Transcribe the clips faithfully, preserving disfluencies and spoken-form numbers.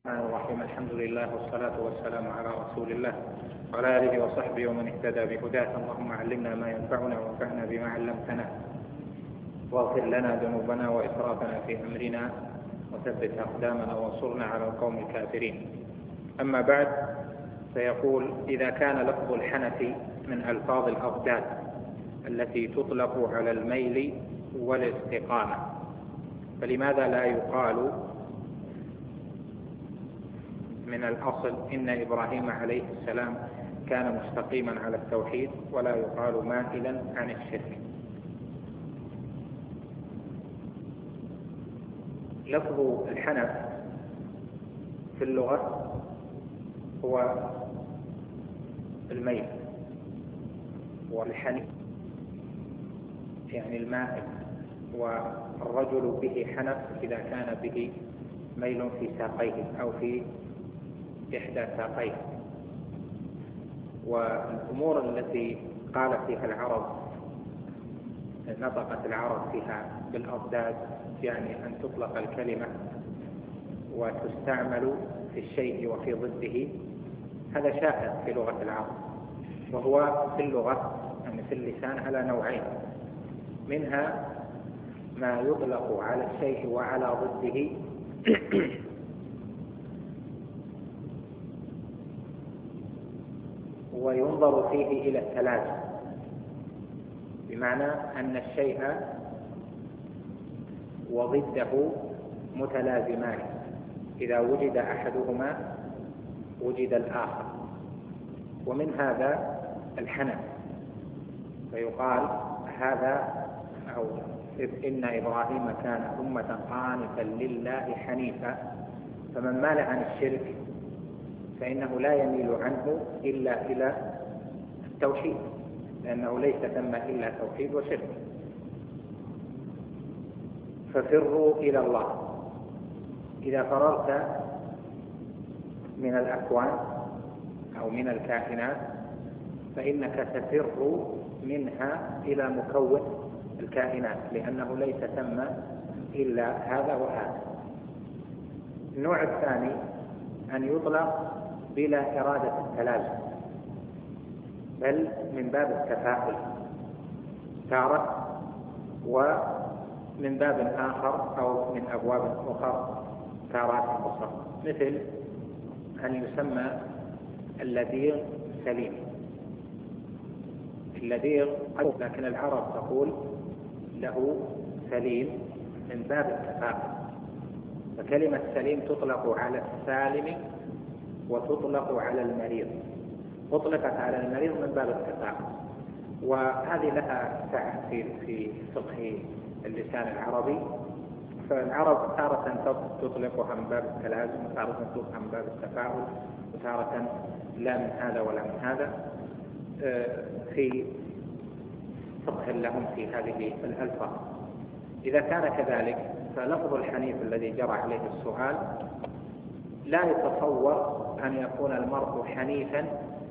الرحمن الرحيم. الحمد لله والصلاة والسلام على رسول الله وعلى آله وصحبه ومن اهتدى بهداه. اللهم علمنا ما ينفعنا وانفعنا بما علمتنا، واغفر لنا ذنوبنا وإسرافنا في أمرنا وثبت أقدامنا وانصرنا على القوم الكافرين. أما بعد، فيقول: إذا كان لفظ الحنف من ألفاظ الأضداد التي تطلق على الميل والاستقامة، فلماذا لا يقال من الأصل إن إبراهيم عليه السلام كان مستقيما على التوحيد، ولا يقال مائلا عن الشرك؟ لفظ الحنف في اللغة هو الميل، والحنف يعني المائل، والرجل به حنف إذا كان به ميل في ساقيه أو في إحدى ساقيه. والأمور التي قال فيها العرب نطقت العرب فيها بالأضداد، يعني أن تطلق الكلمة وتستعمل في الشيء وفي ضده، هذا شائع في لغة العرب، وهو في اللغة يعني في اللسان على نوعين: منها ما يطلق على الشيء وعلى ضده وينظر فيه إلى التلازم، بمعنى أن الشيء وضده متلازمان، إذا وجد أحدهما وجد الآخر. ومن هذا الحنف، فيقال هذا أو إن إبراهيم كان أمة قانتا لله حنيفا، فمن مال عن الشرك فإنه لا يميل عنه إلا إلى التوحيد، لأنه ليس ثم إلا توحيد وشرك. ففروا إلى الله. إذا فررت من الأكوان أو من الكائنات فإنك تفر منها إلى مكون الكائنات، لأنه ليس ثم إلا هذا وهذا. النوع الثاني أن يطلق بلا إرادة التلازم، بل من باب التفاؤل تارة، ومن باب آخر أو من أبواب أخرى تارات أخرى، مثل أن يسمى اللذيذ سليم. اللذيذ لكن العرب تقول له سليم من باب التفاؤل. فكلمة سليم تطلق على السالم وتطلق على المريض. أطلقت على المريض من باب التفاؤل، وهذه لها سعة في في فقه اللسان العربي. فالعرب تارة تطلقها من باب التلازم، وتارة تطلقها من باب التفاؤل، وتارة لا من هذا ولا من هذا، في فقه لهم في هذه الألفاظ. إذا كان كذلك فلفظ الحنيف الذي جرى عليه السؤال لا يتصور أن يكون المرء حنيفا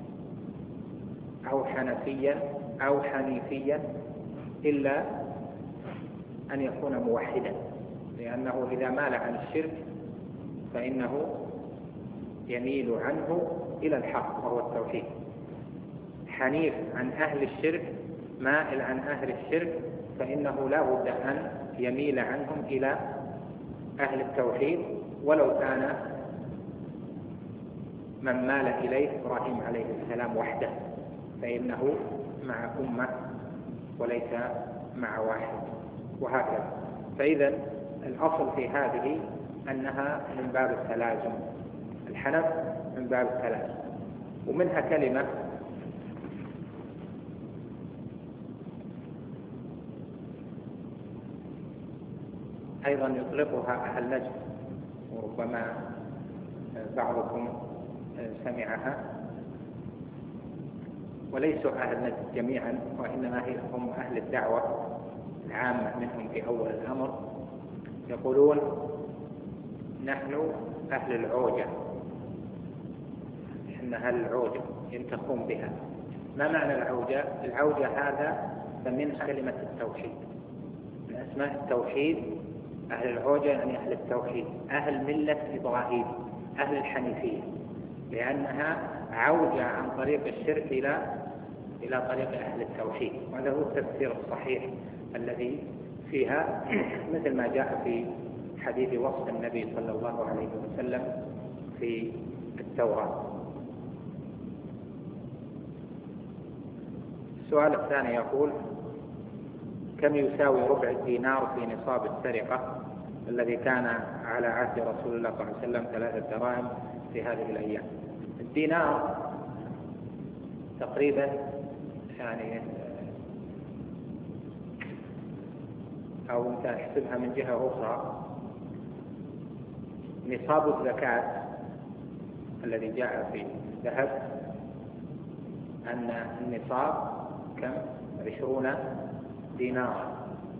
أو حنفيا أو حنيفيا إلا أن يكون موحدا، لأنه إذا مال عن الشرك فإنه يميل عنه إلى الحق وهو التوحيد. حنيف عن أهل الشرك مائل عن أهل الشرك، فإنه لا بد أن يميل عنهم إلى أهل التوحيد، ولو كان من مال إليه إبراهيم عليه السلام وحده، فإنه مع أمة وليس مع واحد، وهكذا. فإذا الأصل في هذه أنها من باب التلازم، الحنف من باب التلازم. ومنها كلمة أيضا يطلقها أهل نجد، وربما بعضكم سمعها، وليسوا أهل نجد جميعا، وإنما هم أهل الدعوة العامة منهم في أول الأمر. يقولون نحن أهل العوجة، إحنا أهل العوجة ينتقون بها. ما معنى العوجة؟ العوجة هذا فمنها كلمة التوحيد، من أسماء التوحيد. أهل العوجة يعني أهل التوحيد، أهل ملة إبراهيم، أهل الحنيفية، لأنها عودة عن طريق الشرك إلى إلى طريق أهل التوحيد، وهذا هو التفسير الصحيح الذي فيها، مثل ما جاء في حديث وصف النبي صلى الله عليه وسلم في التوراة. السؤال الثاني يقول: كم يساوي ربع الدينار في نصاب السرقة الذي كان على عهد رسول الله صلى الله عليه وسلم ثلاثة دراهم في هذه الأيام؟ الدينار تقريبا يعني، أو أنت احسبها من جهة أخرى، نصاب الزكاة الذي جاء في الذهب أن النصاب كم؟ عشرون دينار.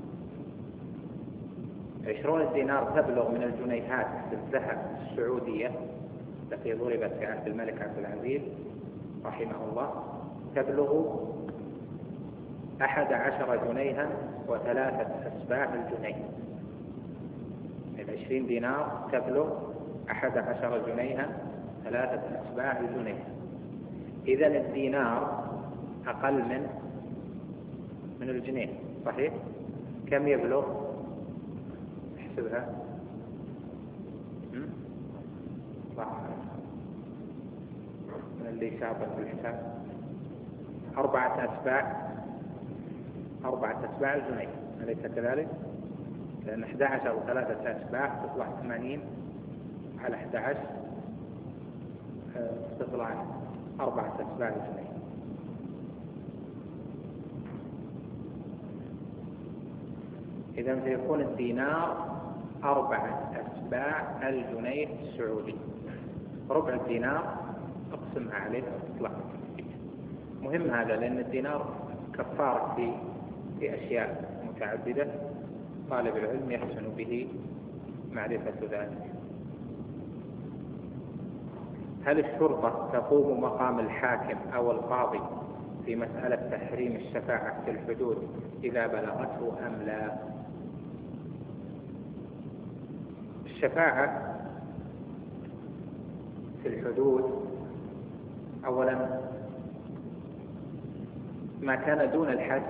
عشرون دينار تبلغ من الجنيهات الذهب السعودية التي ضربت في عهد الملك عبد العزيز رحمه الله، تبلغ أحد عشر جنيها وثلاثة أسباع الجنيه. العشرين دينار تبلغ أحد عشر جنيها ثلاثة أسباع الجنيه. إذن الدينار أقل من من الجنيه، صحيح؟ كم يبلغ؟ احسبها. صح، من اللي شاطر في الحساب. أربعة أسباع أربعة أسباع الجنيه، أليس كذلك؟ لأن أحد عشر وثلاثة أسباع تطلع ثمانين على أحد عشر تطلع أربعة أسباع الجنيه. إذا سيكون الدينار أربعة أسباع الجنيه السعودي. ربع الدينار أقسمها عليه وتطلع. مهم هذا، لأن الدينار كفارة في في أشياء متعددة، طالب العلم يحسن به معرفة ذلك. هل الشرطة تقوم مقام الحاكم أو القاضي في مسألة تحريم الشفاعة في الحدود إذا بلغته أم لا؟ الشفاعة في الحدود أولا ما كان دون الحد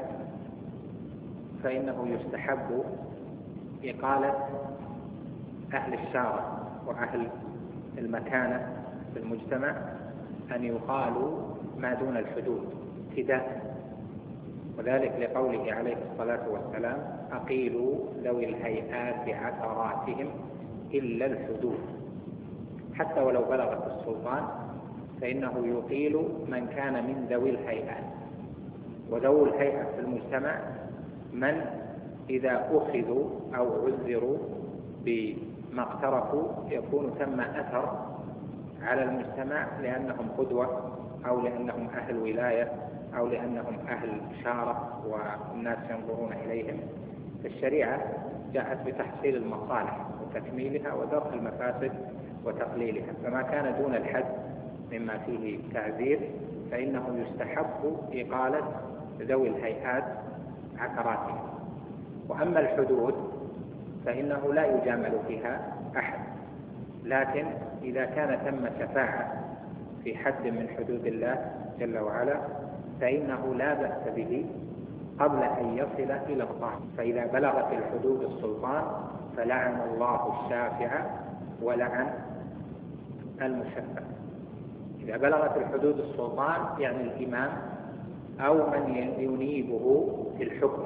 فإنه يستحب إقالة أهل الشارع وأهل المكانة في المجتمع أن يقالوا ما دون الحدود ابتداء، وذلك لقوله عليه الصلاة والسلام: أقيلوا ذوي الهيئات عثراتهم إلا الحدود. حتى ولو بلغت السلطان فإنه يقيل من كان من ذوي الهيئات. وذوي الهيئة في المجتمع من إذا أخذوا أو عذروا بما اقترفوا يكون ثم أثر على المجتمع، لأنهم قدوة أو لأنهم أهل ولاية أو لأنهم أهل شارة والناس ينظرون إليهم. الشريعة جاءت بتحصيل المصالح وتكميلها ودرء المفاسد وتقليلها، فما كان دون الحد مما فيه تعذير فإنه يستحب إقالة ذوي الهيئات عثراتهم. وأما الحدود فإنه لا يجامل فيها أحد، لكن إذا كان ثم شفاعة في حد من حدود الله جل وعلا فإنه لا بأس به قبل أن يصل إلى الطعن. فإذا بلغت الحدود السلطان فلعن الله الشافع ولعن المشفع. إذا بلغت الحدود السلطان يعني الإمام أو من ينيبه في الحكم،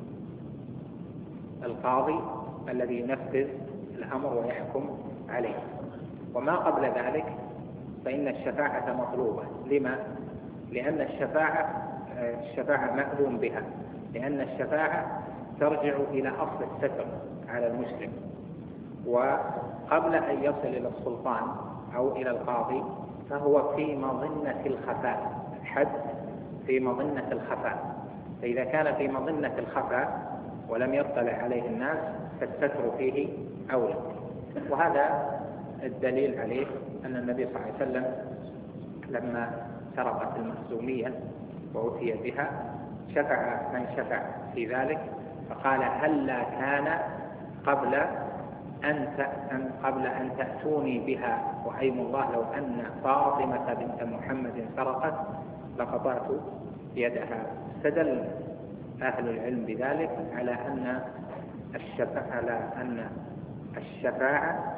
القاضي الذي ينفذ الأمر ويحكم عليه. وما قبل ذلك فإن الشفاعة مطلوبة. لما؟ لأن الشفاعة الشفاعة مأذون بها، لأن الشفاعة ترجع إلى أصل الستر على المسلم، وقبل أن يصل إلى السلطان أو إلى القاضي فهو في مظنة الخفاء. الحد في مظنة الخفاء، فإذا كان في مظنة الخفاء ولم يطلع عليه الناس فالستر فيه أولى. وهذا الدليل عليه أن النبي صلى الله عليه وسلم لما سرقت المخزومية وأتي بها شفع من شفع في ذلك، فقال: هلا كان قبل أنت أن قبل أن تأتوني بها وأيم الله لو أن فاطمة بنت محمد سرقت لقطعت يدها. استدل أهل العلم بذلك على أن الشفاعة على أن الشفاعة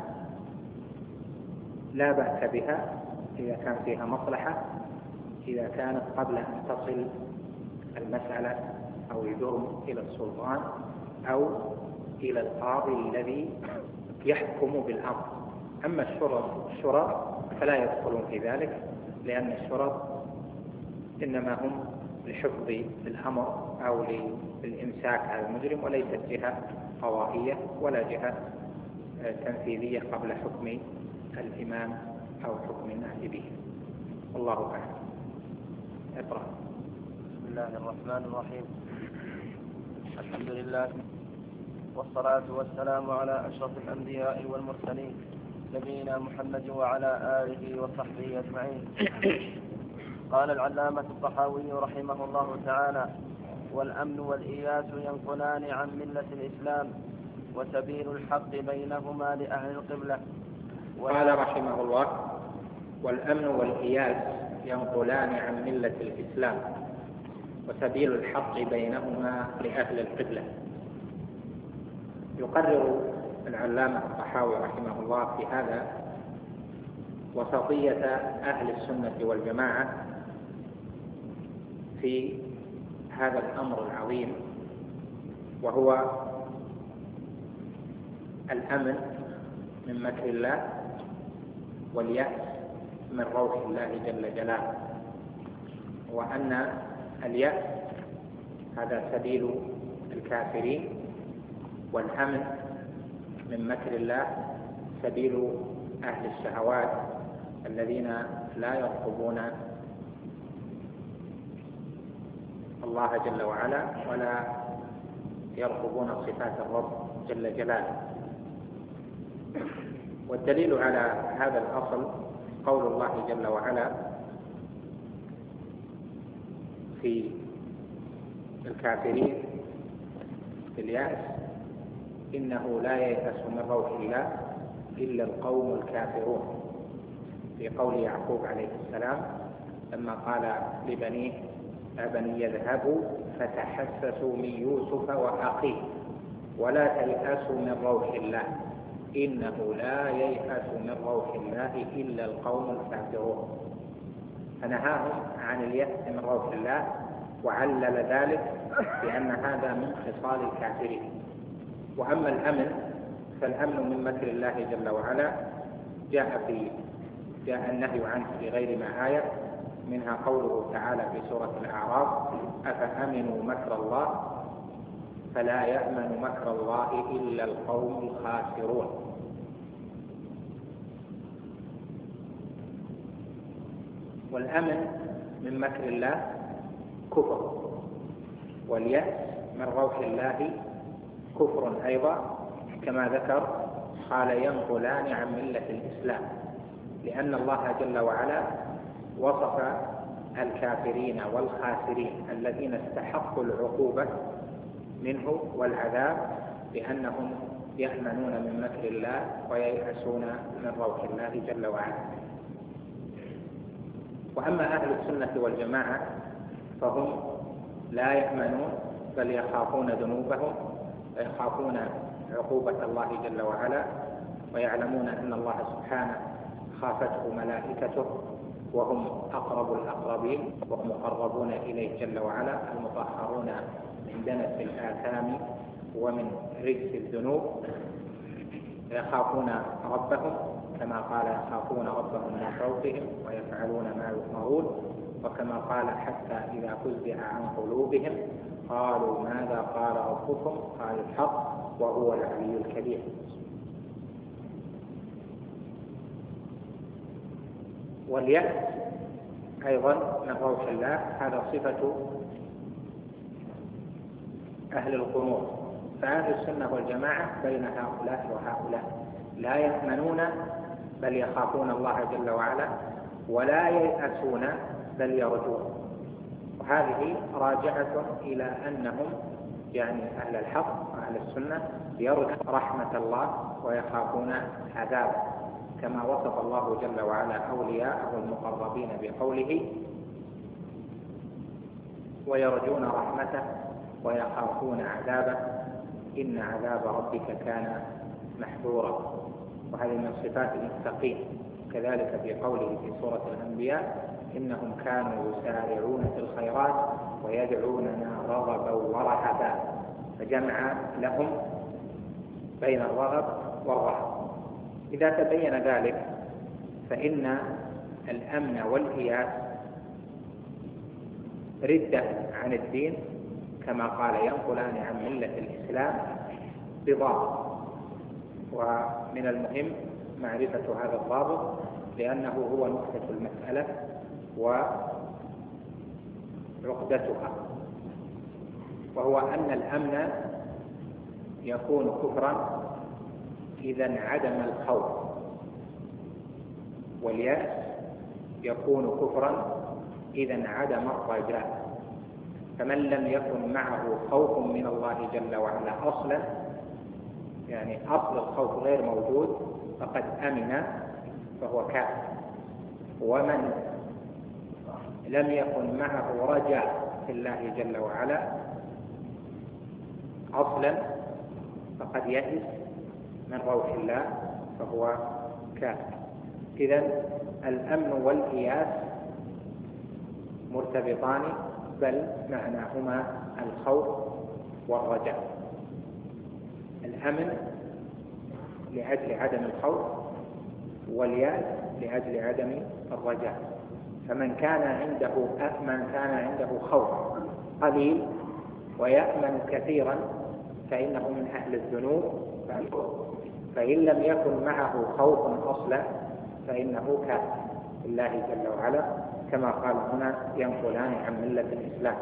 لا بأس بها إذا كان فيها مصلحة، إذا كانت قبل أن تصل المسألة أو يدور إلى السلطان أو إلى القاضي الذي يحكم بالأمر. أما الشرط الشرط فلا يدخلون في ذلك، لأن الشرط إنما هم لحفظ الأمر أو للإمساك على المجرم، وليست جهة قضائية ولا جهة تنفيذية قبل حكم الإمام أو حكم نائبه. والله أعلم. اقرأ. بسم الله الرحمن الرحيم. الحمد لله والصلاة والسلام على أشرف الأنبياء والمرسلين نبينا محمد وعلى آله وصحبه أجمعين. قال العلامة الطحاوي رحمه الله تعالى: والأمن والإياس ينقلان عن ملة الإسلام، وسبيل الحق بينهما لأهل القبلة. قال رحمه الله: والأمن والإياس ينقلان عن ملة الإسلام، وسبيل الحق بينهما لأهل القبلة. يقرر العلامة الطحاوي رحمه الله في هذا وسطية أهل السنة والجماعة في هذا الأمر العظيم، وهو الأمن من مكر الله واليأس من روح الله جل جلاله، وأن اليأس هذا سبيل الكافرين، والأمن من مكر الله سبيل أهل الشهوات الذين لا يرقبون الله جل وعلا ولا يرقبون صفات الرب جل جلاله. والدليل على هذا الأصل قول الله جل وعلا في الكافرين في اليأس: إنه لا ييأس من روح الله إلا القوم الكافرون. في قول يعقوب عليه السلام لما قال لبنيه: يا بني اذهبوا فتحسسوا من يوسف وأخيه ولا تيأسوا من روح الله إنه لا ييأس من روح الله إلا القوم الكافرون. فنهاهم عن اليأس من روح الله، وعلل ذلك بأن هذا من خصال الكافرين. وأما الأمن فالأمن من مكر الله جل وعلا جاء في جاء النهي عنه في غير ما آية، منها قوله تعالى في سورة الأعراف: أفأمنوا مكر الله فلا يأمن مكر الله إلا القوم الخاسرون. والأمن من مكر الله كفر، واليأس من روح الله كفر أيضا، كما ذكر قال: ينقلان عن ملة الإسلام، لأن الله جل وعلا وصف الكافرين والخاسرين الذين استحقوا العقوبة منه والعذاب بأنهم يأمنون من مكر الله وييأسون من روح الله جل وعلا. وأما أهل السنة والجماعة فهم لا يأمنون بل يخافون ذنوبهم ويخافون عقوبة الله جل وعلا، ويعلمون أن الله سبحانه خافته ملائكته وهم أقرب الأقربين وهم مقربون إليه جل وعلا، المطهرون من دنس الآثام ومن رجس الذنوب، يخافون ربهم كما قال: يخافون ربهم من فوقهم ويفعلون ما يؤمرون، وكما قال: حتى إذا فزع عن قلوبهم قالوا ماذا قال ربكم؟ قال: الحق وهو العلي الكبير. واليأس أيضا من روح الله، هذا صفة أهل القنوط. فأهل السنة والجماعة بين هؤلاء وهؤلاء، لا يأمنون بل يخافون الله جل وعلا، ولا ييأسون بل يرجون. وهذه راجعة إلى أنهم يعني أهل الحق وأهل السنة يرجون رحمة الله ويخافون عذابه، كما وصف الله جل وعلا أولياءه المقربين بقوله ويرجون رحمته ويخافون عذابه إن عذاب ربك كان محذورا. وهذه من صفات المتقين. كذلك في قوله في سورة الأنبياء إنهم كانوا يسارعون في الخيرات ويدعوننا رغبا ورهبا، فجمع لهم بين الرغب والرهب. إذا تبين ذلك فإن الأمن والإياس ردة عن الدين، كما قال ينقلان عن ملة الإسلام بضابط. ومن المهم معرفة هذا الضابط لأنه هو نقطة المسألة وعقدتها، وهو أن الأمن يكون كفرا إذا انعدم الخوف، واليأس يكون كفرا إذا انعدم الرجاء. فمن لم يكن معه خوف من الله جل وعلا أصلا، يعني أصل الخوف غير موجود، فقد أمن فهو كافر. ومن لم يكن معه رجاء في الله جل وعلا أصلا فقد يئس من روح الله فهو كافر. إذن الأمن والإياس مرتبطان، بل معناهما الخوف والرجاء. الأمن لأجل عدم الخوف، واليأس لأجل عدم الرجاء. فمن كان عنده من كان عنده خوف قليل ويأمن كثيرا فإنه من أهل الذنوب، فإن لم يكن معه خوف أصلا فإنه كافر بالله جل وعلا، كما قال هنا ينقلان عن ملة الإسلام.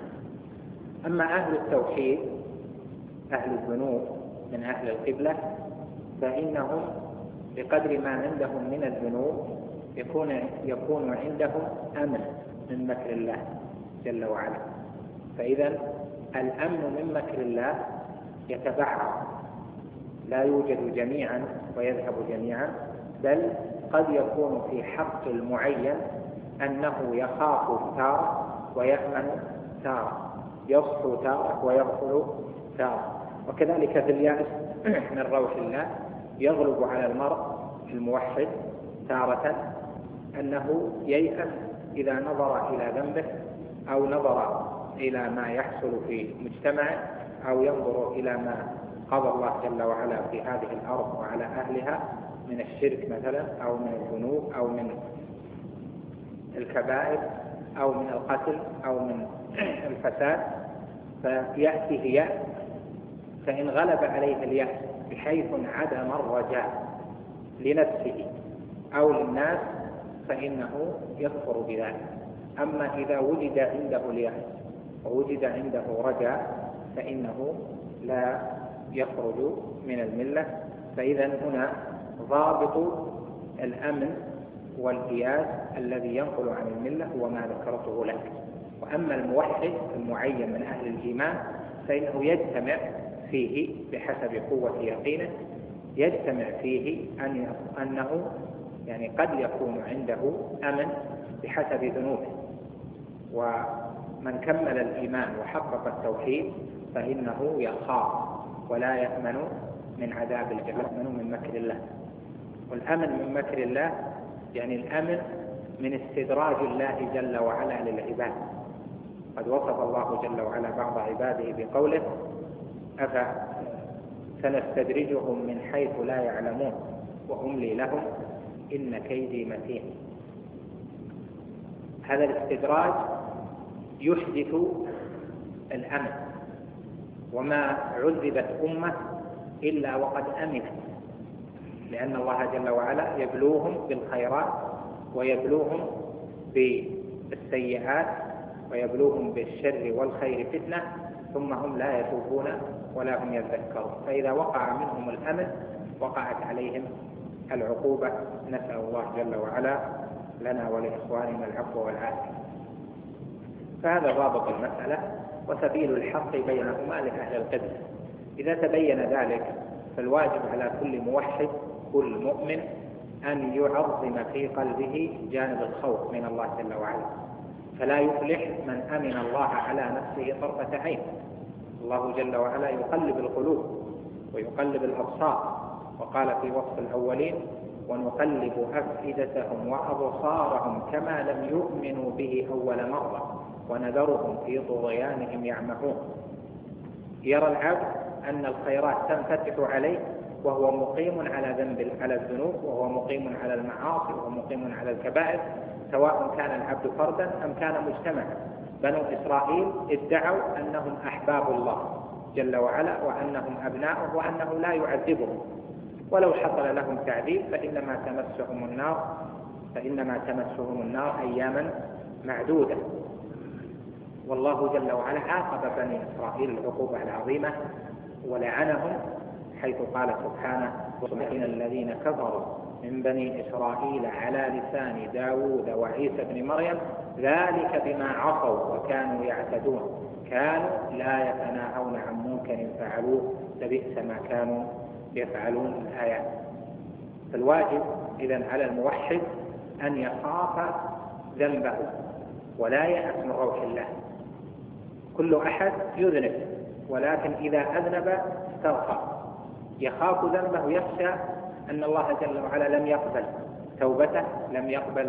أما أهل التوحيد أهل الذنوب من أهل القبلة فإنهم بقدر ما عندهم من الذنوب يكون يكون عندهم أمن من مكر الله جل وعلا. فإذا الأمن من مكر الله يتبعض، لا يوجد جميعا ويذهب جميعا، بل قد يكون في حق المعين أنه يخاف تارة ويأمن تارة، يصحو تارة ويغفل تارة. وكذلك في اليأس من روح الله يغلب على المرء الموحد تارة أنه ييأس إذا نظر إلى ذنبه أو نظر إلى ما يحصل في مجتمعه أو ينظر إلى ما قضى الله جل وعلا في هذه الأرض وعلى أهلها من الشرك مثلا أو من الذنوب أو من الكبائر أو من القتل أو من الفساد، فيأتيه يأس. فإن غلب عليه اليأس بحيث انعدم الرجاء لنفسه أو للناس فإنه يكفر بذلك. أما إذا وجد عنده اليأس ووجد عنده رجاء فإنه لا يخرج من الملة. فإذا هنا ضابط الأمن والإياس الذي ينقل عن الملة هو ما ذكرته لك. وأما الموحد المعين من أهل الإيمان فإنه يجتمع فيه بحسب قوة يقينه، يجتمع فيه أن أنه يعني قد يكون عنده أمن بحسب ذنوبه. ومن كمل الإيمان وحقق التوحيد فإنه يخاف ولا يأمن من عذاب الجحيم، يأمن من مكر الله. والأمن من مكر الله يعني الأمن من استدراج الله جل وعلا للعباد. قد وصف الله جل وعلا بعض عباده بقوله أفسنستدرجهم من حيث لا يعلمون وأملي لهم إن كيدي متين. هذا الاستدراج يحدث الأمن، وما عذبت أمة إلا وقد أمنت، لأن الله جل وعلا يبلوهم بالخيرات ويبلوهم بالسيئات ويبلوهم بالشر والخير فتنة ثم هم لا يتوبون ولا هم يذكرون. فإذا وقع منهم الأمن وقعت عليهم العقوبة. نسأل الله جل وعلا لنا ولإخواننا العفو والعافية. فهذا ضابط المسألة. وسبيل الحق بينهما لأهل القبلة. إذا تبين ذلك فالواجب على كل موحد كل مؤمن أن يعظم في قلبه جانب الخوف من الله جل وعلا، فلا يفلح من أمن الله على نفسه طرفة عين. الله جل وعلا يقلب القلوب ويقلب الأبصار، وقال في وصف الأولين: ونقلب أفئدتهم وأبصارهم كما لم يؤمنوا به أول مرة ونذرهم في طغيانهم يعمهون. يرى العبد أن الخيرات تنفتح عليه وهو مقيم على ذنب على الذنوب، وهو مقيم على المعاصي، وهو مقيم على الكبائر، سواء كان العبد فردا أم كان مجتمعا. بنو إسرائيل ادعوا أنهم أحباب الله جل وعلا وأنهم أبناؤه وأنه لا يعذبهم، ولو حصل لهم تعذيب فإنما تمسهم النار فإنما تمسهم النار أياما معدودة. والله جل وعلا عاقب بني إسرائيل العقوبة العظيمة ولعنهم، حيث قال سبحانه: ومن الذين كفروا من بني إسرائيل على لسان داود وعيسى بن مريم ذلك بما عصوا وكانوا يعتدون كانوا لا يتناهون عن منكر فعلوه لبئس ما كانوا يفعلون. الآيات. فالواجب إذن على الموحد أن يخاف ذنبه ولا يأس من روح الله. كل أحد يذنب، ولكن إذا أذنب استغفر، يخاف ذنبه، يخشى أن الله جل وعلا لم يقبل توبته، لم يقبل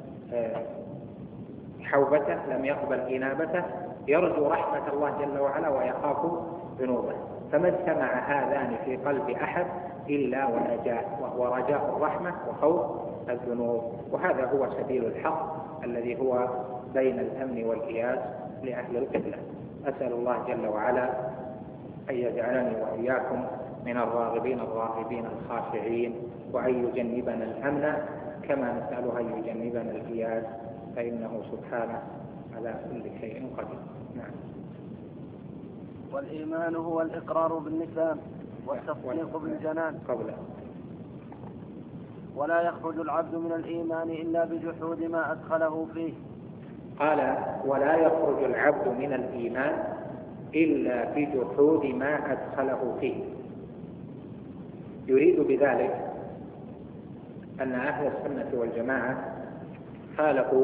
حوبته، لم يقبل إنابته، يرجو رحمة الله جل وعلا ويخاف ذنوبه. فما اجتمع هذان في قلب أحد إلا ونجاء، وهو رجاء الرحمة وخوف الذنوب. وهذا هو سبيل الحق الذي هو بين الأمن والإياس لأهل القبلة. أسأل الله جل وعلا أن يجعلني وإياكم من الراغبين الراهبين الخاشعين، وأن يجنبنا الأمن كما نسأله أن يجنبنا الإياس، فإنه سبحانه على كل شيء قدير. نعم. والإيمان هو الإقرار باللسان والتصديق بالجنان. قبله. ولا يخرج العبد من الإيمان إلا بجحود ما أدخله فيه. قال: ولا يخرج العبد من الإيمان إلا بجحود ما أدخله فيه. يريد بذلك أن أهل السنة والجماعة خالفوا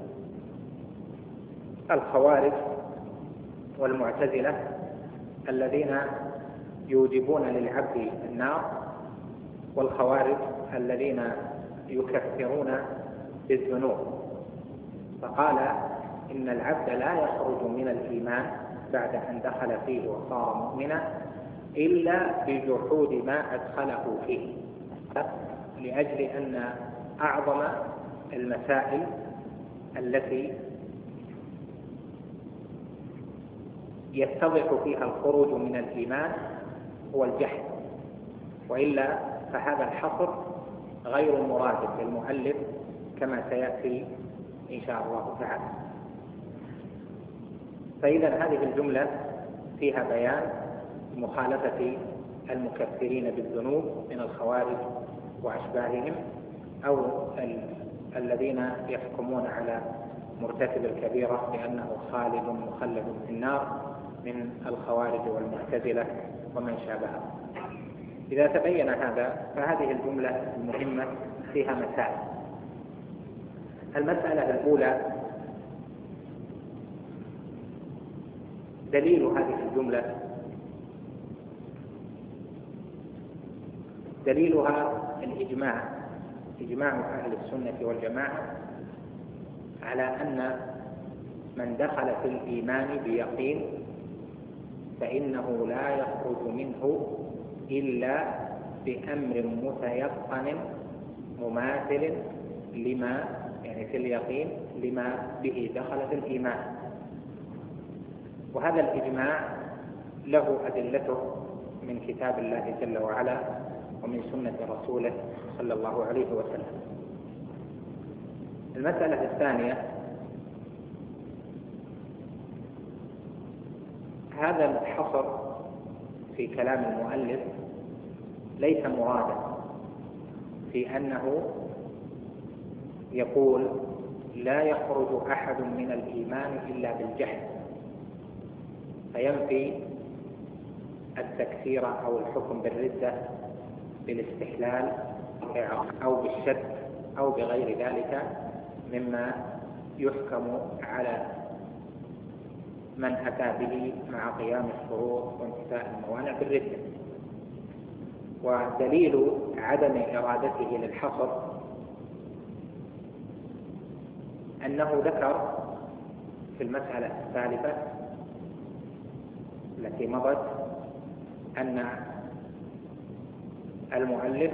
الخوارج والمعتزلة الذين يوجبون للعبد النار، والخوارج الذين يكفرون بالذنوب. فقال إن العبد لا يخرج من الإيمان بعد أن دخل فيه وصار مؤمنا إلا بجحود ما أدخله فيه، لأجل أن أعظم المسائل التي يتضح فيها الخروج من الإيمان هو الجحد، وإلا فهذا الحصر غير مراد للمؤلف كما سيأتي إن شاء الله تعالى. فإذا هذه الجملة فيها بيان مخالفة المكفرين بالذنوب من الخوارج وأشباههم، أو ال... الذين يحكمون على مرتكب الكبيرة بأنه خالد مخلد في النار من الخوارج والمعتزلة ومن شابههم. إذا تبين هذا فهذه الجملة المهمة فيها مسائل. المسألة الأولى: دليل هذه الجملة دليلها الإجماع، إجماع أهل السنة والجماعة على أن من دخل في الإيمان بيقين فإنه لا يخرج منه إلا بأمر متيقن مماثل لما يعني في اليقين لما به دخل في الإيمان. وهذا الإجماع له أدلته من كتاب الله جل وعلا ومن سنة رسوله صلى الله عليه وسلم. المسألة الثانية: هذا الحصر في كلام المؤلف ليس مرادا في أنه يقول لا يخرج أحد من الإيمان إلا بالجحد، فينفي التكفير أو الحكم بالردة بالاستحلال أو بالشك أو بغير ذلك مما يحكم على من أتى به مع قيام الشروط وانتفاء الموانع بالردة. ودليل عدم إرادته للحصر أنه ذكر في المسألة الثالثة التي مضت أن المؤلف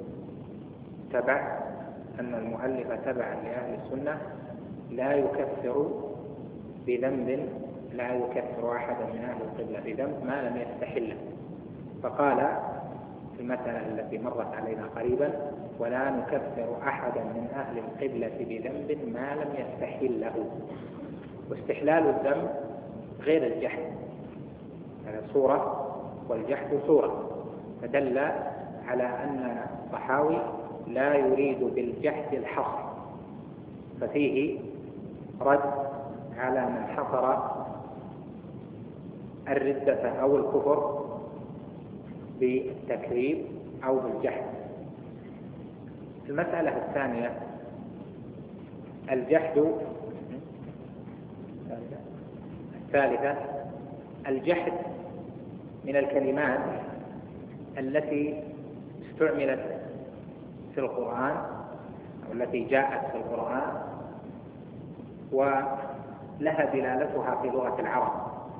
تبع أن المؤلف تبع لأهل السنة لا يكفر بذنب لا يكفر أحدا من أهل القبلة بذنب ما لم يستحله، فقال في المسألة التي مرت علينا قريبا: ولا نكفر أحدا من أهل القبلة بذنب ما لم يستحله. واستحلال الذنب غير الجحد، هذا صورة والجحد صورة، فدل على أن الطحاوي لا يريد بالجحد الحصر، ففيه رد على من حصر الردة أو الكفر بالتكذيب أو بالجحد. المسألة الثانية الجحد الثالثة الجحد من الكلمات التي استعملت في القرآن أو التي جاءت في القرآن ولها دلالتها في لغة العرب.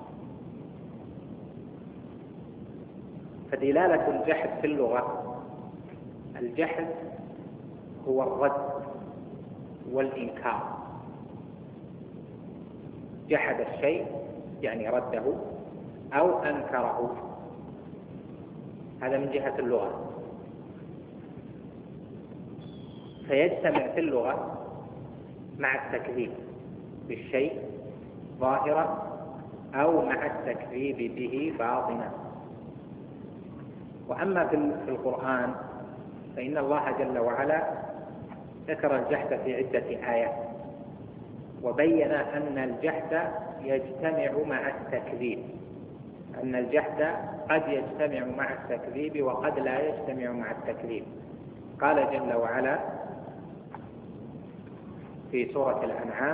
فدلالة الجحد في اللغة، الجحد هو الرد والإنكار. جحد الشيء يعني رده أو أنكره، هذا من جهة اللغة. فيجتمع في اللغة مع التكذيب بالشيء ظاهرا أو مع التكذيب به باطنا. وأما في القرآن فإن الله جل وعلا ذكر الجحد في عدة آيات، وبين أن الجحد يجتمع مع التكذيب، أن الجحد قد يجتمع مع التكذيب وقد لا يجتمع مع التكذيب. قال جل وعلا في سورة الأنعام: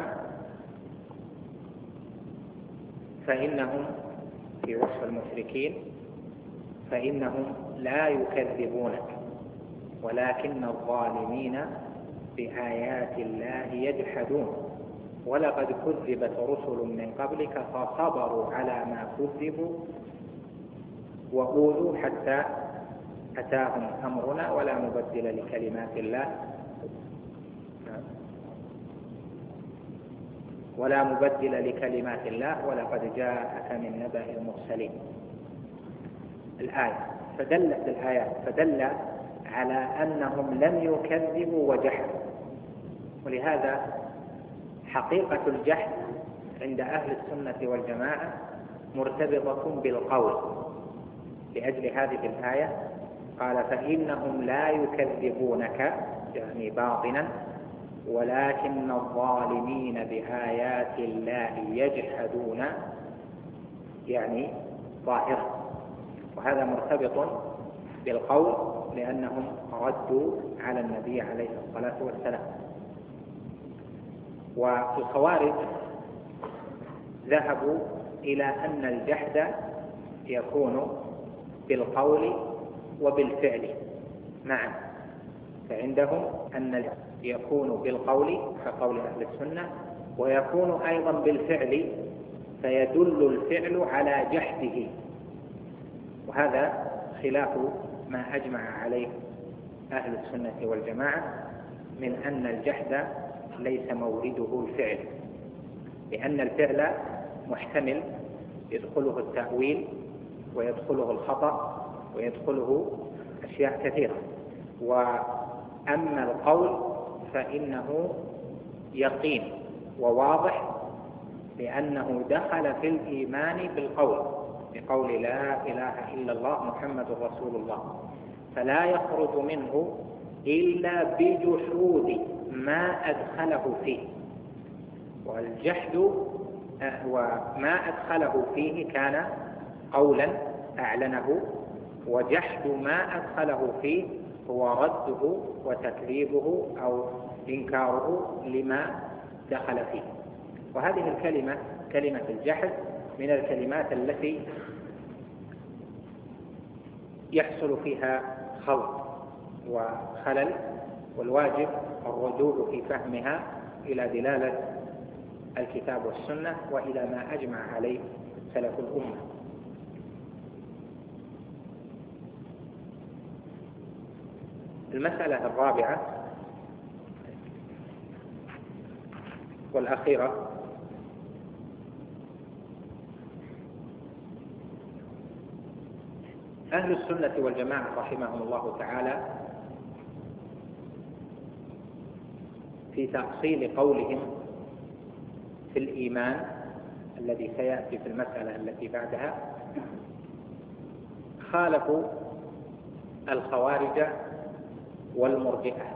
فإنهم في وصف المشركين فإنهم لا يكذبونك ولكن الظالمين بآيات الله يجحدون ولقد كذبت رسل من قبلك فصبروا على ما كذبوا وأوذوا حتى أتاهم أمرنا ولا مبدل لكلمات الله ولا مبدل لكلمات الله ولقد جاءك من نبأ المرسلين. الآية فدلت الآيات فدل على أنهم لم يكذبوا وجحدوا. ولهذا حقيقة الجحد عند أهل السنة والجماعة مرتبطة بالقول. لأجل هذه الآية قال: فإنهم لا يكذبونك يعني باطنا ولكن الظالمين بآيات الله يجحدون يعني ظاهرا. وهذا مرتبط بالقول لأنهم ردوا على النبي عليه الصلاة والسلام. والخوارج ذهبوا إلى أن الجحد يكون بالقول وبالفعل معا، فعندهم أن يكون بالقول كقول أهل السنة ويكون أيضا بالفعل فيدل الفعل على جحده، وهذا خلاف ما أجمع عليه أهل السنة والجماعة من أن الجحد ليس مورده الفعل، لأن الفعل محتمل يدخله التأويل ويدخله الخطأ ويدخله أشياء كثيرة. وأما القول فإنه يقين وواضح لأنه دخل في الإيمان بالقول بقول لا إله إلا الله محمد رسول الله، فلا يخرج منه إلا بجحود ما أدخله فيه. والجحد وما أدخله فيه كان قولا أعلنه، وجحد ما أدخله فيه هو رده وتكذيبه أو إنكاره لما دخل فيه. وهذه الكلمة كلمة الجحد من الكلمات التي يحصل فيها خلط وخلل، والواجب الرجوع في فهمها إلى دلالة الكتاب والسنة وإلى ما أجمع عليه سلف الأمة. المسألة الرابعة والأخيرة أهل السنة والجماعة رحمهم الله تعالى في تأصيل قولهم في الإيمان الذي سيأتي في المسألة التي بعدها خالفوا الخوارج والمرجئة،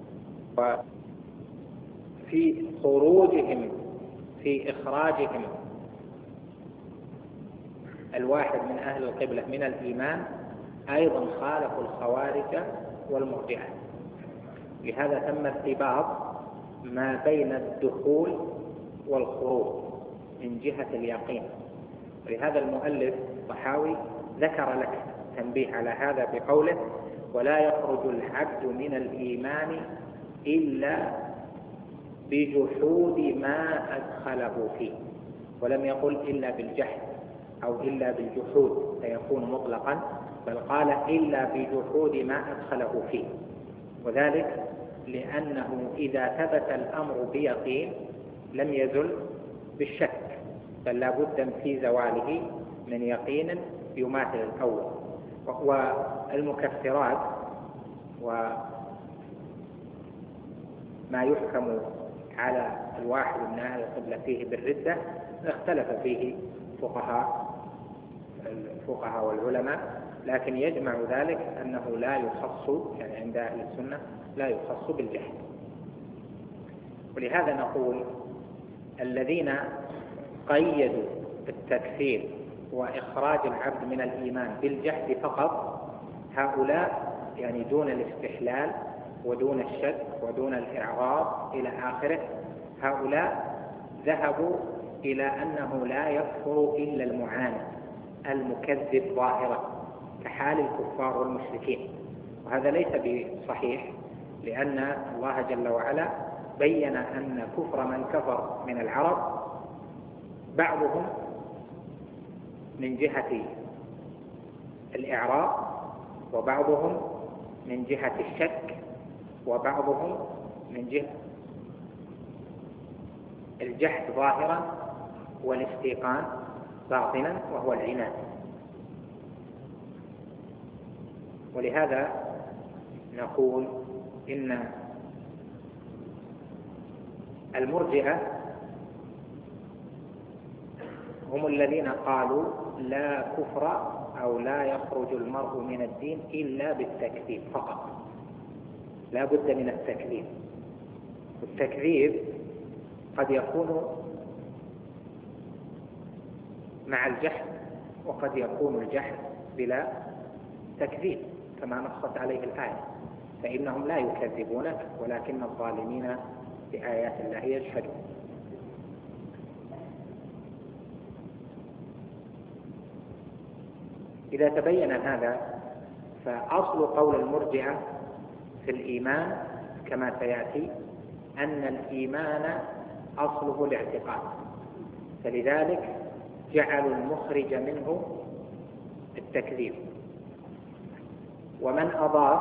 وفي خروجهم في إخراجهم الواحد من أهل القبلة من الإيمان أيضا خالفوا الخوارج والمرجئة. لهذا تم ارتباط ما بين الدخول والخروج من جهة اليقين. ولهذا المؤلف الطحاوي ذكر لك تنبيه على هذا بقوله: ولا يخرج العبد من الإيمان إلا بجحود ما أدخله فيه، ولم يقل إلا بالجحد أو إلا بالجحود فيكون مطلقا، بل قال إلا بجحود ما أدخله فيه. وذلك لأنه إذا ثبت الأمر بيقين لم يزل بالشك، بل لا بد في زواله من يقين يماثل الأول. والمكفرات وما يحكم على الواحد من أهل القبلة فيه بالردة اختلف فيه فقهاء الفقهاء والعلماء، لكن يجمع ذلك أنه لا يخص، يعني عند أهل السنة لا يخص بالجحد. ولهذا نقول الذين قيدوا التكفير وإخراج العبد من الإيمان بالجحد فقط، هؤلاء يعني دون الاستحلال ودون الشك ودون الإعراض إلى آخره، هؤلاء ذهبوا إلى أنه لا يكفر إلا المعاند المكذب ظاهرا كحال الكفار والمشركين. وهذا ليس بصحيح، لأن الله جل وعلا بين أن كفر من كفر من العرب بعضهم من جهة الإعراض، وبعضهم من جهة الشك، وبعضهم من جهة الجحد ظاهرا والاستيقان باطنا وهو العناد. ولهذا نقول إن المرجئة هم الذين قالوا لا كفر أو لا يخرج المرء من الدين إلا بالتكذيب فقط، لا بد من التكذيب. والتكذيب قد يكون مع الجحد وقد يكون الجحد بلا تكذيب كما نصت عليه الآية، فإنهم لا يكذبونك ولكن الظالمين بآيات الله يجحدون. إذا تبين هذا فأصل قول المرجئة في الإيمان كما سيأتي أن الإيمان أصله الاعتقاد، فلذلك جعلوا المخرج منه التكذيب. ومن أضاف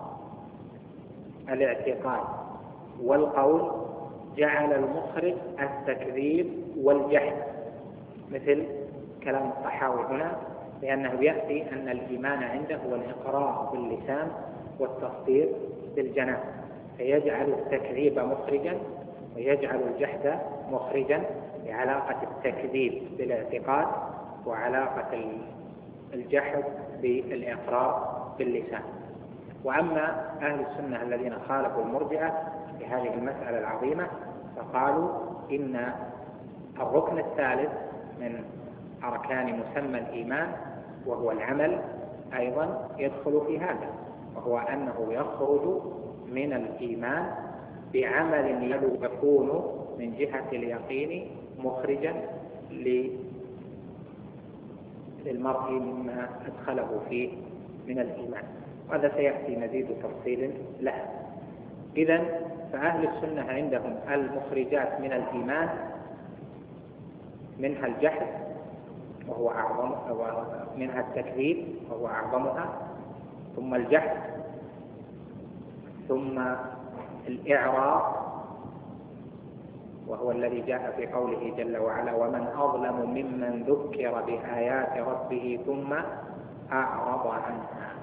الاعتقاد والقول جعل المخرج التكذيب والجحد، مثل كلام الطحاوي هنا، لأنه يأتي أن الإيمان عنده هو الإقرار باللسان والتصديق بالجنان، فيجعل التكذيب مخرجا ويجعل الجحد مخرجا لعلاقة التكذيب بالاعتقاد وعلاقة الجحد بالإقرار باللسان. وأما أهل السنة الذين خالفوا المرجئة في هذه المسألة العظيمة فقالوا إن الركن الثالث من أركان مسمى الإيمان وهو العمل أيضا يدخل في هذا، وهو أنه يخرج من الإيمان بعمل يكون من جهة اليقين مخرجا للمرء مما أدخله فيه من الإيمان، وهذا سيأتي مزيد تفصيل له. إذن فأهل السنة عندهم المخرجات من الإيمان منها الجحد وهو أعظم، ومنها التكذيب وهو أعظمها، ثم الجحد، ثم الإعراض وهو الذي جاء في قوله جل وعلا: ومن أظلم ممن ذكر بآيات ربه ثم أعرض عنها.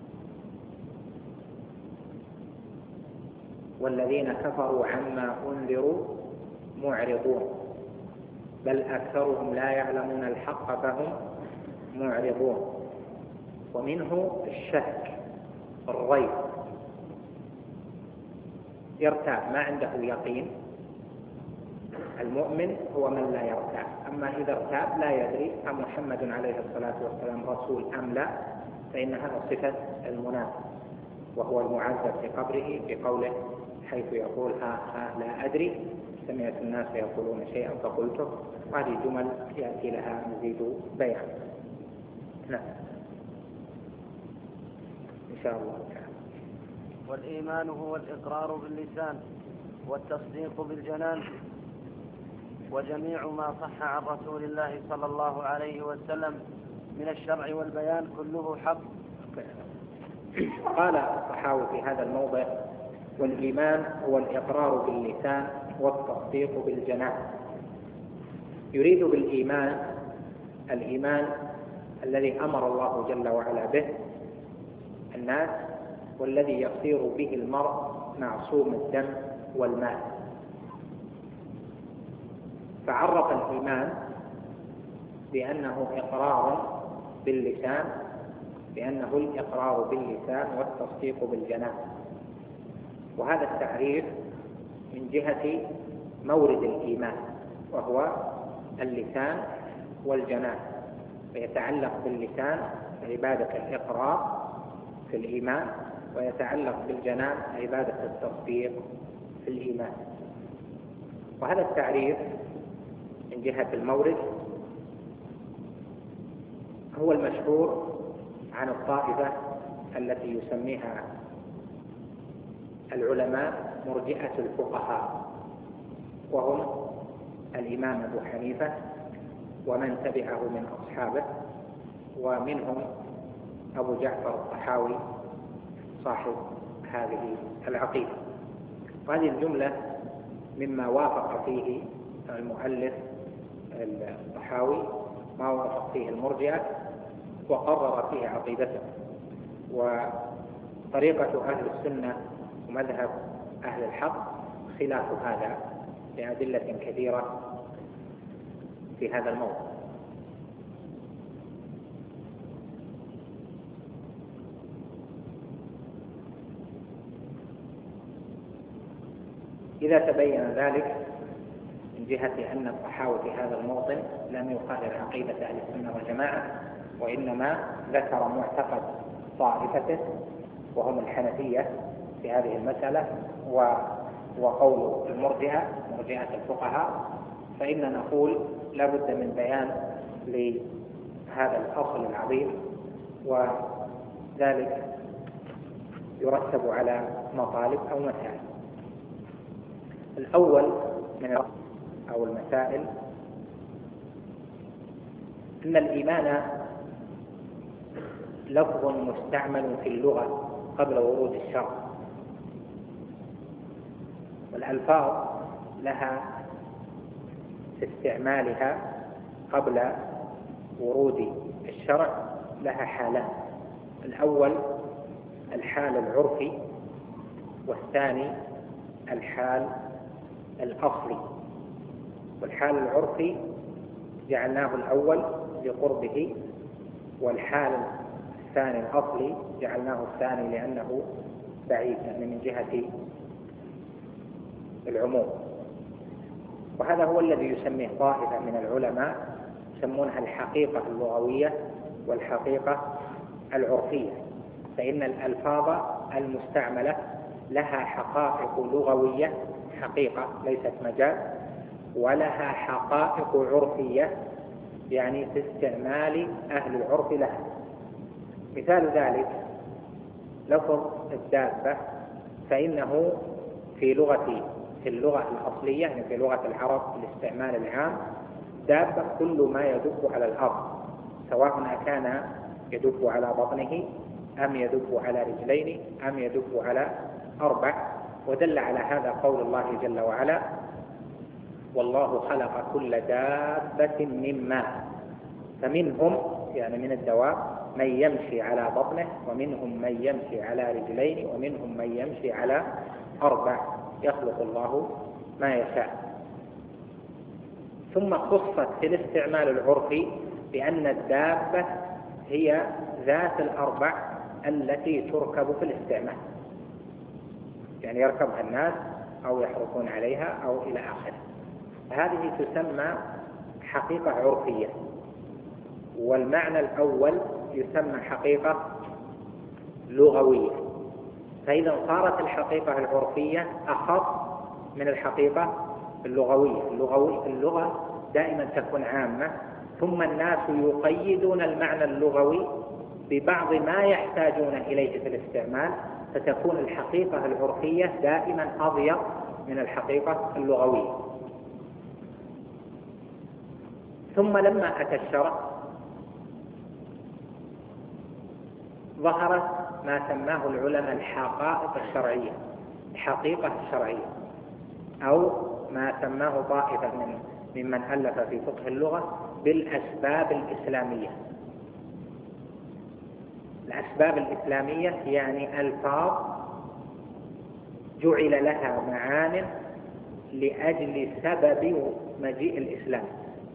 والذين كفروا عما أنذروا معرضون بل أكثرهم لا يعلمون الحق فهم معرضون. ومنه الشك، الريب، يرتاب، ما عنده يقين. المؤمن هو من لا يرتاب، أما إذا ارتاب لا يدري أمحمد عليه الصلاة والسلام رسول أم لا، فإن هذا صفة المنافق، وهو المعذب في قبره بقوله حيث يقول ها ها لا أدري سمعت الناس يقولون شيئا فقلته. وهذه جمل يأتي لها مزيد بيان. نعم إن شاء الله تعالى. والإيمان هو الإقرار باللسان والتصديق بالجنان، وجميع ما صح عن رسول الله صلى الله عليه وسلم من الشرع والبيان كله حق. قال الطحاوي في هذا الموضع: والإيمان هو الإقرار باللسان والتصديق بالجنان. يريد بالإيمان الإيمان الذي أمر الله جل وعلا به الناس، والذي يصير به المرء معصوم الدم والمال. فعرف الإيمان بأنه إقرار باللسان، بأنه الإقرار باللسان والتصديق بالجنان. وهذا التعريف من جهة مورد الإيمان وهو اللسان والجنان، فيتعلق باللسان عبادة الإقرار في الإيمان، ويتعلق بالجنان عبادة التصديق في الإيمان. وهذا التعريف من جهة المورد هو المشهور عن الطائفة التي يسميها العلماء مرجئة الفقهاء، وهم الإمام أبو حنيفة ومن تبعه من أصحابه، ومنهم أبو جعفر الطحاوي صاحب هذه العقيدة. وهذه الجملة مما وافق فيه المؤلف الطحاوي، ما وافق فيه المرجئة وقرر فيه عقيدته. وطريقة أهل السنة ومذهب أهل الحق خلاف هذا لأدلة كثيرة في هذا الموضوع. إذا تبين ذلك من جهة أن الطحاوي في هذا الموطن لم يقرر عقيدة أهل السنة والجماعة، وإنما ذكر معتقد طائفته وهم الحنفية في هذه المسألة وقول المرجئة مرجئة الفقهاء، فإن نقول لا بد من بيان لهذا الأصل العظيم، وذلك يرتب على مطالب أو مسائل. الأول من أو المسائل أن الإيمان لفظ مستعمل في اللغة قبل ورود الشرع، والألفاظ لها في استعمالها قبل ورود الشرع لها حالان: الأول الحال العرفي، والثاني الحال الأصلي. والحال العرفي جعلناه الأول لقربه، والحال الثاني الأصلي جعلناه الثاني لأنه بعيد، يعني من جهة العموم. وهذا هو الذي يسميه طائفة من العلماء يسمونها الحقيقة اللغوية والحقيقة العرفية. فإن الألفاظ المستعملة لها حقائق لغوية، حقيقة ليست مجاز، ولها حقائق عرفية، يعني في استعمال أهل العرف لها. مثال ذلك لفظ الدابة، فإنه في لغة في اللغة الأصلية، يعني في لغة العرب الاستعمال العام، دابة كل ما يدب على الأرض، سواء كان يدب على بطنه أم يدب على رجلين أم يدب على أربع. ودل على هذا قول الله جل وعلا: والله خلق كل دابة من ماء. فمنهم يعني من الدواب من يمشي على بطنه، ومنهم من يمشي على رجلين، ومنهم من يمشي على أربع، يخلق الله ما يشاء. ثم خصت في الاستعمال العرفي بأن الدابة هي ذات الأربع التي تركب في الاستعمال، يعني يركبها الناس أو يحركون عليها أو إلى آخره. هذه تسمى حقيقة عرفية. والمعنى الأول يسمى حقيقة لغوية. فإذا صارت الحقيقة العرفية أخص من الحقيقة اللغوية. اللغوي اللغة دائما تكون عامة، ثم الناس يقيدون المعنى اللغوي ببعض ما يحتاجون إليه في الاستعمال، فتكون الحقيقة العرفية دائما أضيق من الحقيقة اللغوية. ثم لما أتى الشرع ظهرت ما سماه العلماء الحقائق الشرعية، الحقيقة الشرعية، أو ما سماه طائفة من ممن ألف في فقه اللغة بالأسباب الإسلامية. الأسباب الإسلامية يعني ألفاظ جعل لها معان لأجل سبب مجيء الإسلام.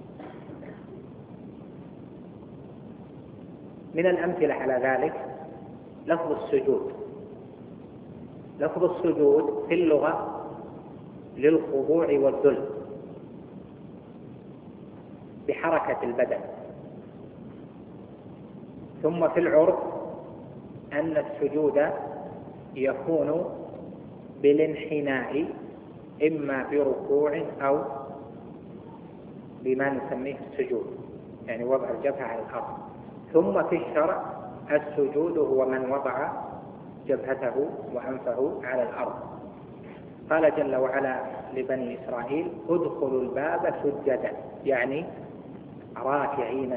من الأمثلة على ذلك لفظ السجود. لفظ السجود في اللغة للخضوع والذل بحركة البدن. ثم في العرف أن السجود يكون بالانحناء، إما بركوع أو بما نسميه السجود، يعني وضع الجبهة على الأرض. ثم في الشرع السجود هو من وضع جبهته وأنفه على الأرض. قال جل وعلا لبني إسرائيل: ادخلوا الباب سجدا، يعني راكعين.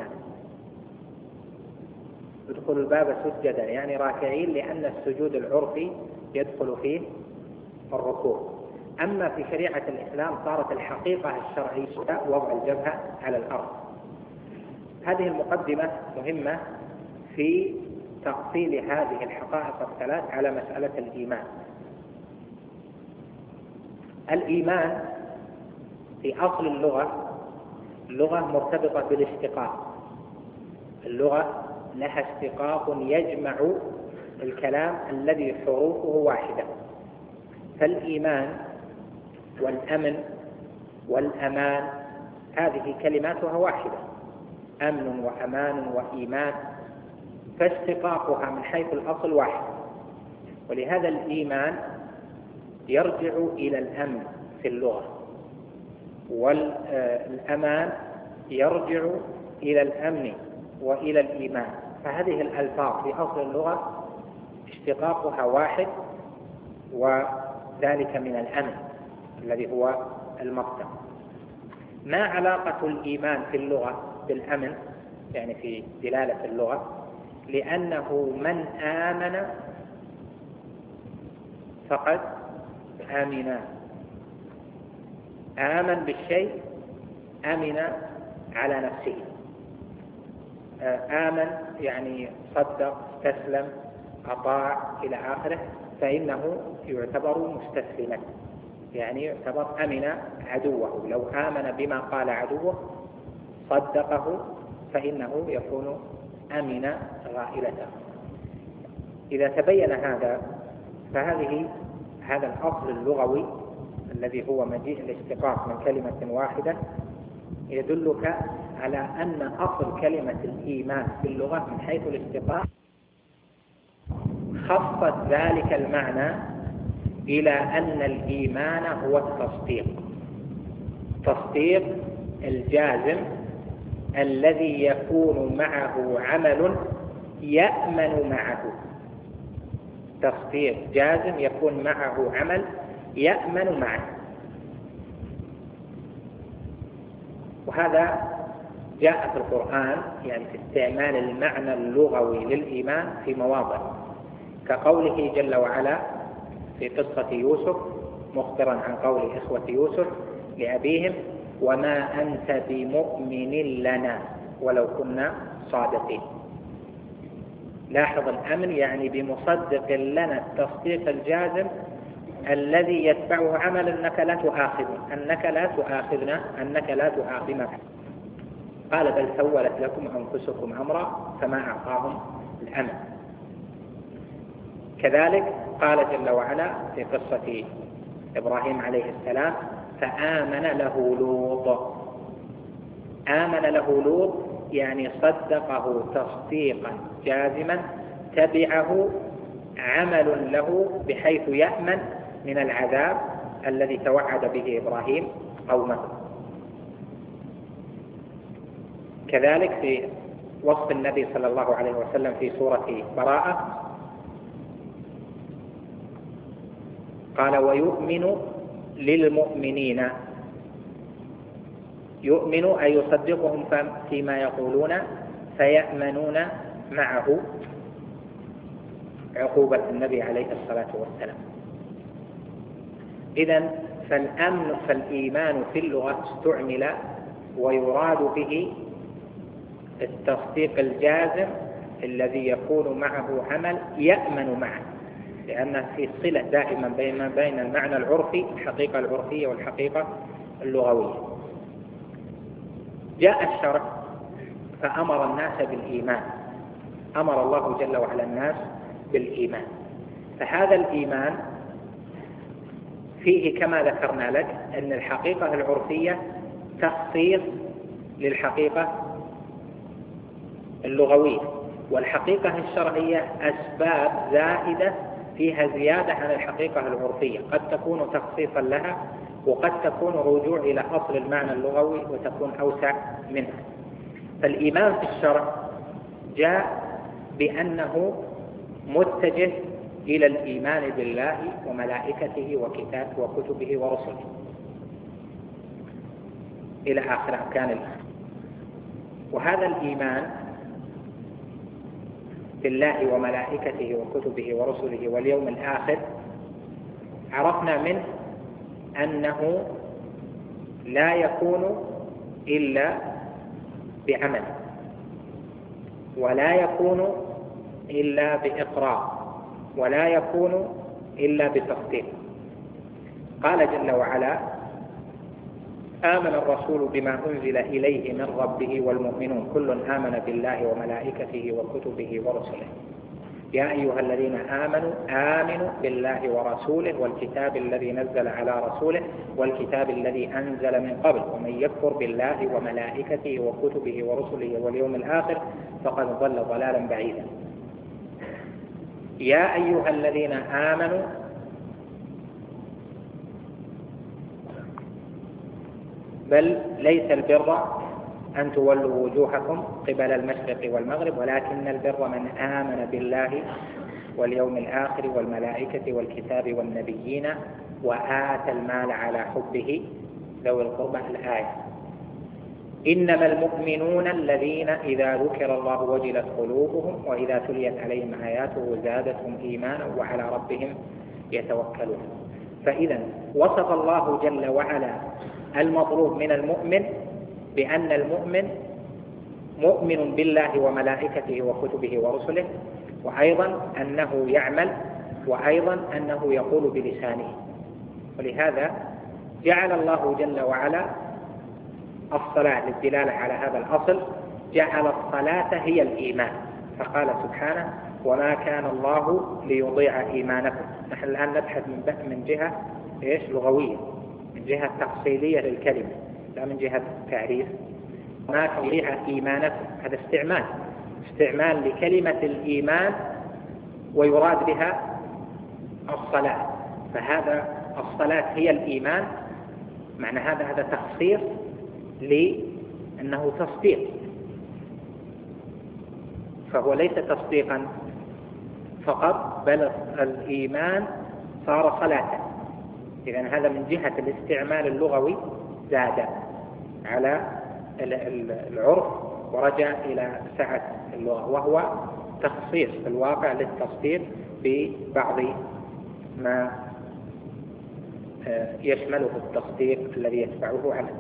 ادخلوا الباب سجدا يعني راكعين، لأن السجود العرفي يدخل فيه الركوع. أما في شريعة الإسلام صارت الحقيقة الشرعية وضع الجبهة على الأرض. هذه المقدمة مهمة في تفصيل هذه الحقائق الثلاث على مسألة الإيمان. الإيمان في أصل اللغة اللغة مرتبطة بالاشتقاق. اللغة لها اشتقاق يجمع الكلام الذي حروفه واحدة. فالإيمان والأمن والأمان هذه كلماتها واحدة، أمن وأمان وإيمان، فاشتقاقها من حيث الأصل واحد. ولهذا الإيمان يرجع إلى الأمن في اللغة، والأمان يرجع إلى الأمن وإلى الإيمان. فهذه الألفاظ في أصل اللغة اشتقاقها واحد، وذلك من الأمن الذي هو المصدر. ما علاقة الإيمان في اللغة بالأمن، يعني في دلالة اللغة؟ لأنه من آمن فقد آمن. آمن بالشيء أمن على نفسه. آمن يعني صدق، استسلم، أطاع إلى آخره، فإنه يعتبر مستسلما، يعني يعتبر أمن عدوه. لو آمن بما قال عدوه صدقه فإنه يكون أمن غائلته. إذا تبين هذا فهذه هذا الأصل اللغوي الذي هو مجيء الاشتقاق من كلمة واحدة يدلك على أن أصل كلمة الإيمان في اللغة من حيث الاشتقاق خصت ذلك المعنى إلى أن الإيمان هو التصديق، تصديق الجازم الذي يكون معه عمل يأمن معه، تصديق جازم يكون معه عمل يأمن معه. وهذا جاء في القرآن يعني في استعمال المعنى اللغوي للإيمان في مواضع، كقوله جل وعلا في قصة يوسف مخبرا عن قول إخوة يوسف لأبيهم: وما أنت بمؤمن لنا ولو كنا صادقين. لاحظ الأمن يعني بمصدق لنا، التصديق الجازم الذي يتبعه عمل أنك لا تؤاخذنا أنك لا تؤاخذنا أنك لا تؤاخذنا قال: بل سولت لكم أنفسكم أمرا فما أعطاهم الأمن. كذلك قال جل وعلا في قصة إبراهيم عليه السلام: فآمن له لوط. آمن له لوط يعني صدقه تصديقا جازما تبعه عمل له بحيث يأمن من العذاب الذي توعد به إبراهيم قومه. كذلك في وصف النبي صلى الله عليه وسلم في سورة براءة قال: ويؤمن للمؤمنين. يؤمن أي يصدقهم فيما يقولون فيأمنون معه عقوبة النبي عليه الصلاة والسلام. إذن فالأمن فالإيمان في اللغة استعمل ويراد به التصديق الجازم الذي يكون معه عمل يأمن معه، لأن في صلة دائما بين بين المعنى العرفي الحقيقة العرفية والحقيقة اللغوية. جاء الشرع فأمر الناس بالإيمان، أمر الله جل وعلا الناس بالإيمان، فهذا الإيمان فيه كما ذكرنا لك أن الحقيقة العرفية تخصيص للحقيقة اللغوية، والحقيقة الشرعية أسباب زائدة فيها زيادة عن الحقيقة العرفية، قد تكون تخصيصا لها وقد تكون رجوع إلى أصل المعنى اللغوي وتكون أوسع منها. فالإيمان في الشرع جاء بأنه متجه إلى الإيمان بالله وملائكته وكتابه وكتبه ورسله إلى آخر أركان الإيمان. وهذا الإيمان بالله وملائكته وكتبه ورسله واليوم الآخر عرفنا منه أنه لا يكون إلا بعمل، ولا يكون إلا بإقرار، ولا يكون إلا بتصديق. قال جل وعلا: آمن الرسول بما أنزل إليه من ربه والمؤمنون كل آمن بالله وملائكته وكتبه ورسله يا أيها الذين آمنوا آمنوا بالله ورسوله والكتاب الذي نزل على رسوله والكتاب الذي أنزل من قبل ومن يكفر بالله وملائكته وكتبه ورسله واليوم الآخر فقد ضل ضلالا بعيدا. يا أيها الذين آمنوا بل ليس البر أن تولوا وجوهكم قبل المشرق والمغرب ولكن البر من آمن بالله واليوم الآخر والملائكة والكتاب والنبيين وآتى المال على حبه ذوي القربى الآية. إنما المؤمنون الذين إذا ذكر الله وجلت قلوبهم وإذا تليت عليهم آياته زادتهم إيمانا وعلى ربهم يتوكلون. فإذا وصف الله جل وعلا المطلوب من المؤمن بأن المؤمن مؤمن بالله وملائكته وكتبه ورسله، وأيضا أنه يعمل، وأيضا أنه يقول بلسانه. ولهذا جعل الله جل وعلا الصلاة للدلالة على هذا الأصل، جعل الصلاة هي الإيمان، فقال سبحانه: وما كان الله ليضيع إيمانكم. نحن الآن نبحث من من جهة إيش لغوية، من جهة تفصيلية للكلمة لا من جهة تعريف. ما فيها إيمانكم هذا استعمال استعمال لكلمة الإيمان ويراد بها الصلاة، فهذا الصلاة هي الإيمان، معنى هذا هذا تخصيص لأنه تصديق، فهو ليس تصديقا فقط بل الإيمان صار صلاة. إذن هذا من جهة الاستعمال اللغوي زاد على العرف ورجع إلى سعة اللغة، وهو تخصيص في الواقع للتصديق ببعض ما يشمله التصديق الذي يتبعه عمل.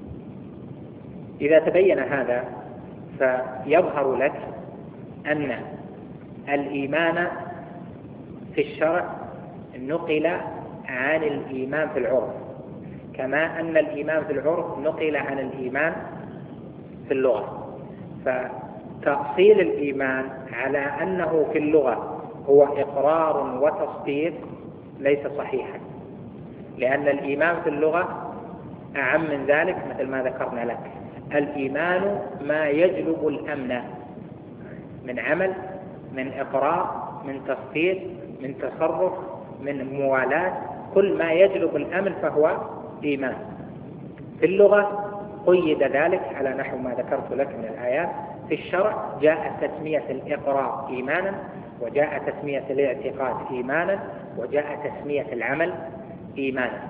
إذا تبين هذا فيظهر لك أن الإيمان في الشرع نقل عن الإيمان في العرف، كما أن الإيمان في العرف نقل عن الإيمان في اللغة. فتأصيل الإيمان على أنه في اللغة هو إقرار وتصديق ليس صحيحا، لأن الإيمان في اللغة أعم من ذلك مثل ما ذكرنا لك. الإيمان ما يجلب الأمن من عمل، من إقرار، من تصديق، من تصرف، من موالاة، كل ما يجلب الأمن فهو إيمان. في اللغة قيد ذلك على نحو ما ذكرت لك من الآيات. في الشرع جاء تسمية الإقرار إيمانا، وجاء تسمية الاعتقاد إيمانا، وجاء تسمية العمل إيمانا.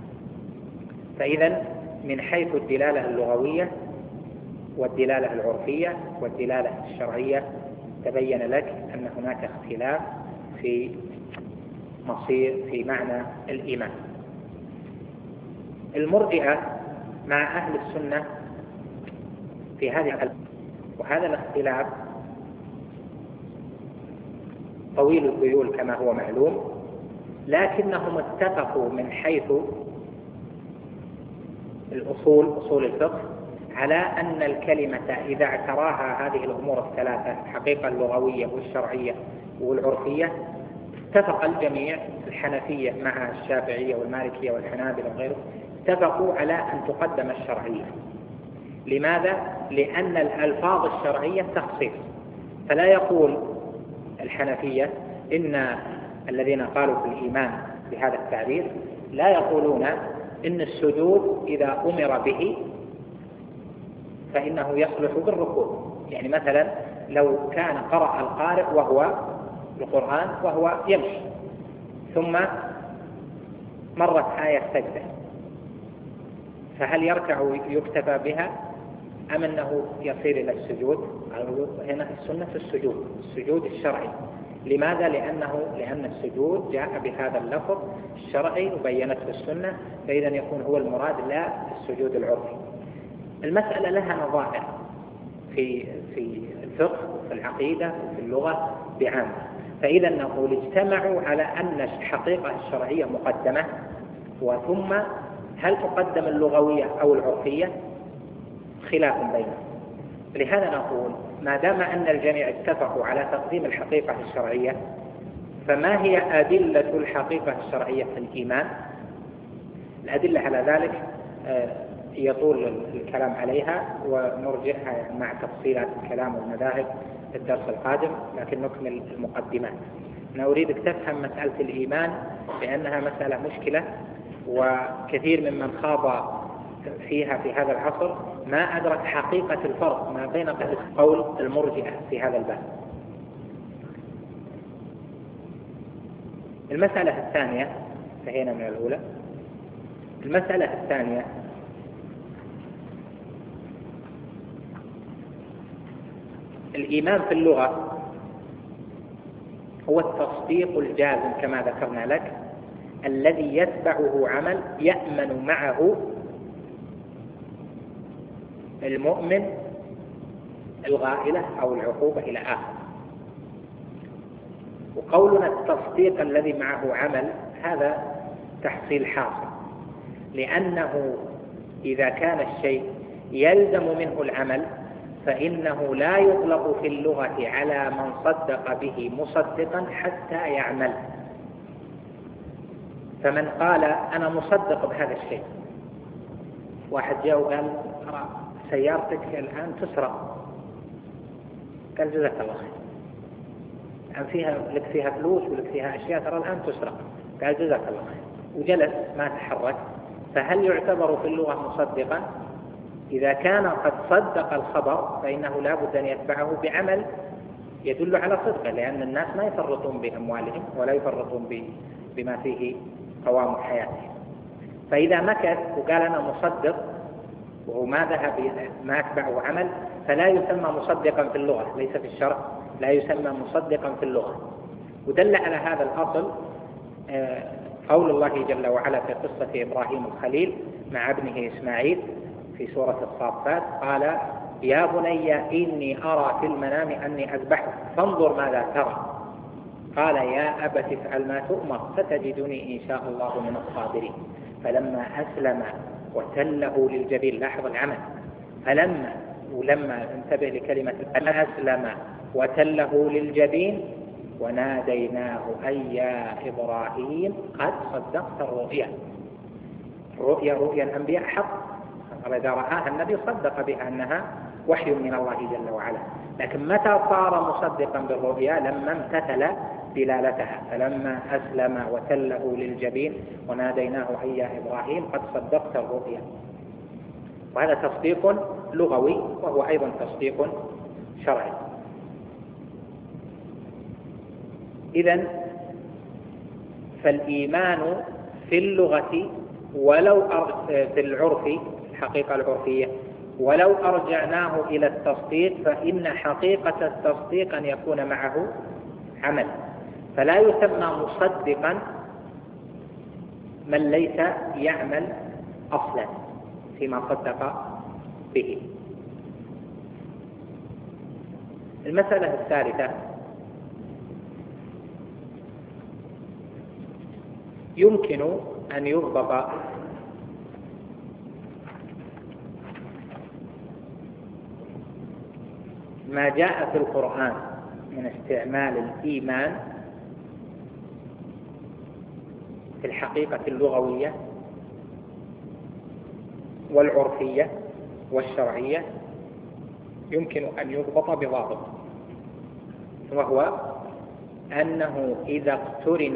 فإذا من حيث الدلالة اللغوية والدلالة العرفية والدلالة الشرعية تبين لك أن هناك اختلاف في مصير في معنى الإيمان. المرجئة مع أهل السنة في هذه وهذا الاختلاف طويل الذيول كما هو معلوم، لكنهم اتفقوا من حيث الأصول أصول الفقه على أن الكلمة إذا اعتراها هذه الأمور الثلاثة الحقيقة اللغوية والشرعية والعرفية اتفق الجميع الحنفية مع الشافعية والمالكية والحنابلة وغيره اتفقوا على أن تقدم الشرعية. لماذا؟ لأن الألفاظ الشرعية تخصيص، فلا يقول الحنفية إن الذين قالوا في الإيمان بهذا التعبير لا يقولون إن السجود إذا أمر به فإنه يصلح بالركوع. يعني مثلا لو كان قرأ القارئ وهو القرآن وهو يمشي ثم مرت آية سجدة، فهل يركع يكتفى بها أم أنه يصير إلى السجود؟ هنا السنة في السجود السجود الشرعي. لماذا؟ لأنه لأن السجود جاء بهذا اللفظ الشرعي وبينته السنة، فإذا يكون هو المراد لا السجود العرفي. المسألة لها نظائر في في الفقه وفي العقيدة وفي اللغة بعامة. فإذا نقول اجتمعوا على أن الحقيقة الشرعية مقدمة، وثم هل تقدم اللغوية أو العرفية؟ خلاف بينهم. لهذا نقول ما دام أن الجميع اتفقوا على تقديم الحقيقة الشرعية، فما هي أدلة الحقيقة الشرعية في الإيمان؟ الأدلة على ذلك يطول الكلام عليها ونرجعها مع تفصيلات الكلام والمذاهب في الدرس القادم، لكن نكمل المقدمات. أنا أريدك تفهم مسألة الإيمان لأنها مسألة مشكلة، وكثير ممن خاض فيها في هذا العصر ما أدرك حقيقة الفرق ما بين قول المرجئة في هذا الباب. المسألة الثانية انتهينا من الأولى. المسألة الثانية الإيمان في اللغة هو التصديق الجازم كما ذكرنا لك الذي يتبعه عمل يأمن معه المؤمن الغائلة أو العقوبة إلى آخر. وقولنا التصديق الذي معه عمل هذا تحصيل حاصل، لأنه إذا كان الشيء يلزم منه العمل فإنه لا يطلق في اللغة على من صدق به مصدقا حتى يعمل. فمن قال أنا مصدق بهذا الشيء، واحد جاء وقال أرى سيارتك الآن تسرق، قال جزاك الله خير، الآن فيها لك فيها فلوس ولك فيها أشياء ترى الآن تسرق، قال جزاك الله خير، وجلس ما تحرك، فهل يعتبر في اللغة مصدقا؟ إذا كان قد صدق الخبر فإنه لا بد أن يتبعه بعمل يدل على صدقه، لأن الناس ما يفرطون بأموالهم ولا يفرطون بما فيه قوام حياتهم. فإذا مكث وقال أنا مصدق وهو ما ذهب ما أتبعه عمل فلا يسمى مصدقا في اللغة، ليس في الشرع، لا يسمى مصدقا في اللغة. ودل على هذا الأصل قول الله جل وعلا في قصة إبراهيم الخليل مع ابنه إسماعيل في سورة الصافات، قال يا بني إني أرى في المنام أني أذبحك فانظر ماذا ترى، قال يا أبت افعل ما تؤمر ستجدني إن شاء الله من الصابرين. فلما أسلم وتله للجبين، لاحظ العمل، فلما ولما انتبه لكلمة أسلم وتله للجبين وناديناه أي يا إبراهيم قد صدقت الرؤيا. الرؤيا رؤيا الأنبياء حق، إذا رآها النبي صدق بها أنها وحي من الله جل وعلا، لكن متى صار مصدقا بالرؤيا؟ لما امتثل دلالتها، فلما أسلم وتله للجبين وناديناه أي يا إبراهيم قد صدقت الرؤيا. وهذا تصديق لغوي وهو أيضا تصديق شرعي. إذن فالإيمان في اللغة ولو في العرف، الحقيقة العرفية، ولو أرجعناه إلى التصديق فإن حقيقة التصديق أن يكون معه عمل، فلا يسمى مصدقا من ليس يعمل أصلا فيما صدق به. المسألة الثالثة، يمكن أن يضبط ما جاء في القرآن من استعمال الإيمان في الحقيقة اللغوية والعرفية والشرعية، يمكن أن يضبط بضابط، وهو أنه إذا اقترن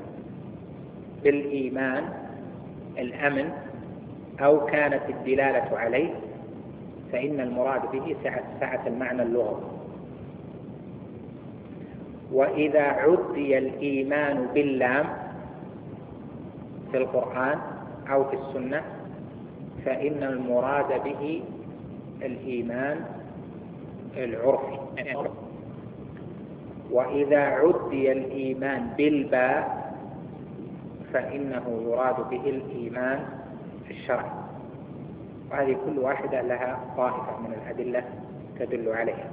بالإيمان الأمن أو كانت الدلالة عليه فإن المراد به سعة المعنى اللغوي. وإذا عدي الإيمان باللام في القرآن أو في السنة فإن المراد به الإيمان العرفي. وإذا عدي الإيمان بالباء فإنه يراد به الإيمان الشرعي. وهذه كل واحدة لها طائفة من الأدلة تدل عليها.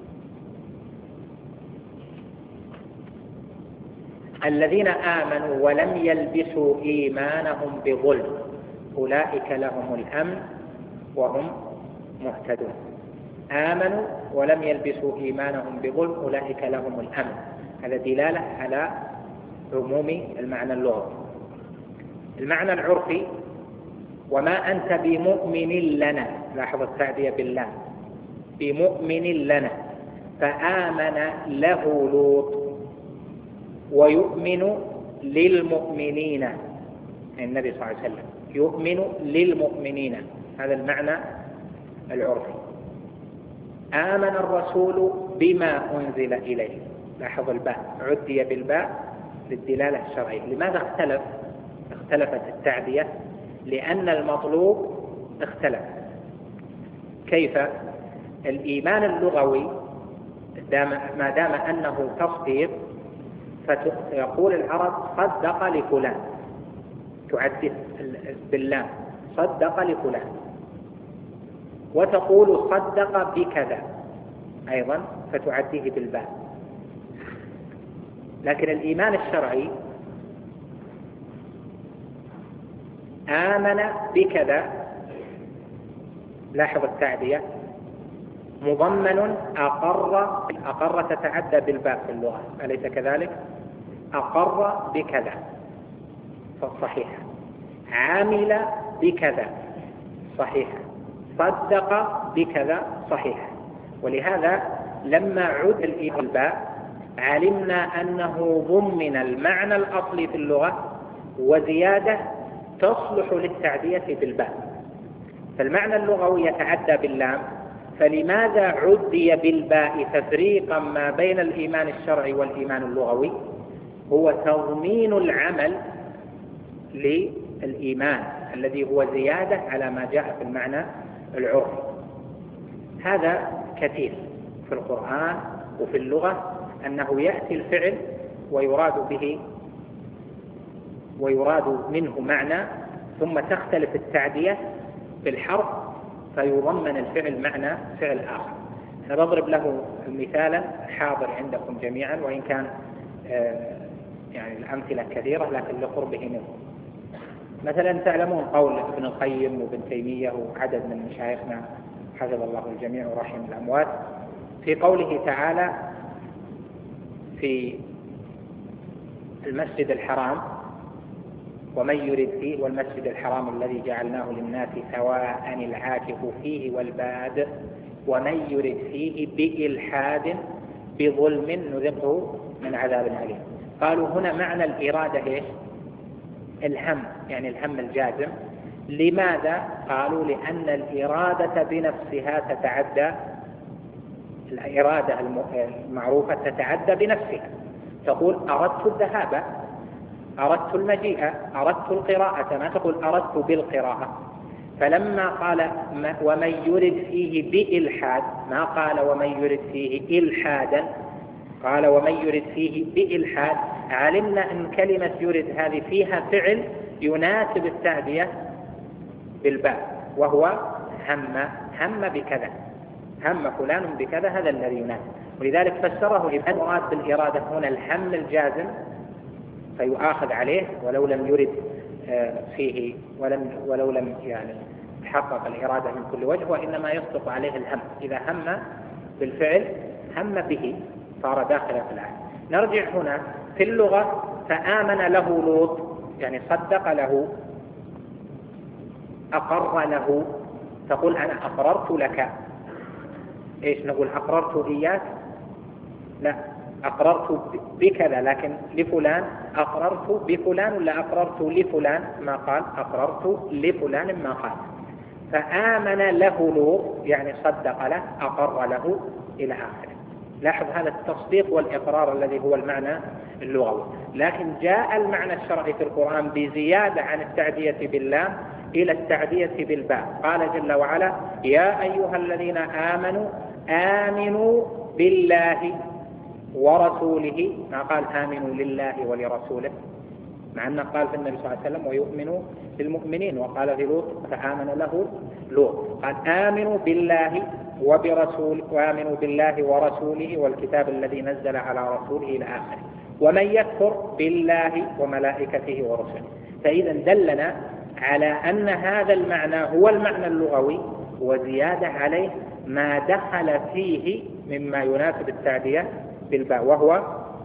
الذين آمنوا ولم يلبسوا إيمانهم بظلم أولئك لهم الأمن وهم مهتدون. آمنوا ولم يلبسوا إيمانهم بظلم أولئك لهم الأمن، هذا دلالة على عموم المعنى اللغوي. المعنى العرفي وما أنت بمؤمن لنا، لاحظ التعدية بالله، بمؤمن لنا، فآمن له لوط ويؤمن للمؤمنين، النبي صلى الله عليه وسلم يؤمن للمؤمنين، هذا المعنى العرفي. آمن الرسول بما أنزل إليه، لاحظ الباء عدي بالباء للدلالة الشرعية. لماذا اختلف اختلفت التعدية؟ لأن المطلوب اختلف. كيف؟ الإيمان اللغوي ما دام أنه تصديق فيقول العرب صدق لفلان، تعدي بالله صدق لفلان، وتقول صدق بكذا أيضا فتعديه بالباء. لكن الإيمان الشرعي آمن بكذا، لاحظ التعدية، مضمن أقر، أقر تتعدى بالباء في اللغة أليس كذلك؟ أقر بكذا، فصحيحة، عمل بكذا صحيحة، صدق بكذا صحيحة. ولهذا لما عد الباء علمنا أنه ضمن المعنى الأصلي في اللغة وزيادة تصلح للتعدية بالباء. فالمعنى اللغوي يتعدى باللام، فلماذا عدي بالباء تفريقا ما بين الإيمان الشرعي والإيمان اللغوي؟ هو تضمين العمل للإيمان الذي هو زيادة على ما جاء في المعنى العرفي. هذا كثير في القرآن وفي اللغة، أنه يأتي الفعل ويراد به ويراد منه معنى، ثم تختلف التعدية في الحرف فيضمن الفعل معنى فعل آخر. أنا بضرب له مثالا حاضر عندكم جميعا، وإن كان يعني الأمثلة كثيرة لكن لقربه منه. مثلا تعلمون قول ابن القيم وابن تيمية وعدد من مشايخنا حفظ الله الجميع ورحم الأموات في قوله تعالى في المسجد الحرام: ومن يرد فيه والمسجد الحرام الذي جعلناه للناس سواء العاكف فيه والباد ومن يرد فيه بإلحاد بظلم نذقه من عذاب أليم. قالوا هنا معنى الإرادة إيش؟ الهم، يعني الهم الجازم. لماذا؟ قالوا لأن الإرادة بنفسها تتعدى، الإرادة المعروفة تتعدى بنفسها، تقول أردت الذهاب، أردت المجيء، أردت القراءة، ما تقول أردت بالقراءة. فلما قال ومن يرد فيه بإلحاد ما قال ومن يرد فيه إلحادا، قال ومن يرد فيه بإلحاد. علمنا أن كلمة يرد هذه فيها فعل يناسب التعدية بالباء، وهو هم، هم بكذا، هم فلان بكذا، هذا الذي يناسب. ولذلك فسره ابن مراد بالإرادة هنا الهم الجازم فيؤاخذ عليه ولو لم يرد فيه ولم ولو لم يعني تحقق الإرادة من كل وجه، وإنما يصدق عليه الهم. إذا هم بالفعل هم به صار داخلا في العهد. نرجع هنا في اللغة: فآمن له لوط، يعني صدق له، أقر له. تقول أنا أقررت لك، إيش نقول؟ أقررت إياك؟ لا، أقررت بكذا، لكن لفلان أقررت بفلان ولا أقررت لفلان؟ ما قال أقررت لفلان، ما قال. فآمن له لوط يعني صدق له، أقر له، إلى آخره. لاحظ هذا التصديق والإقرار الذي هو المعنى اللغوي. لكن جاء المعنى الشرعي في القرآن بزيادة عن التعدية باللام إلى التعدية بالباء. قال جل وعلا: يا أيها الذين آمنوا آمنوا بالله ورسوله، ما قال آمنوا لله ولرسوله، مع أنه قال في النبي صلى الله عليه وسلم ويؤمنوا بالمؤمنين، وقال في لوط فآمن له لوط. قال آمنوا بالله وبرسول وآمنوا بالله ورسوله والكتاب الذي نزل على رسوله إلى آخره. ومن يكفر بالله وملائكته ورسله. فإذا دلنا على أن هذا المعنى هو المعنى اللغوي، وزيادة عليه ما دخل فيه مما يناسب التعدية بالباء، وهو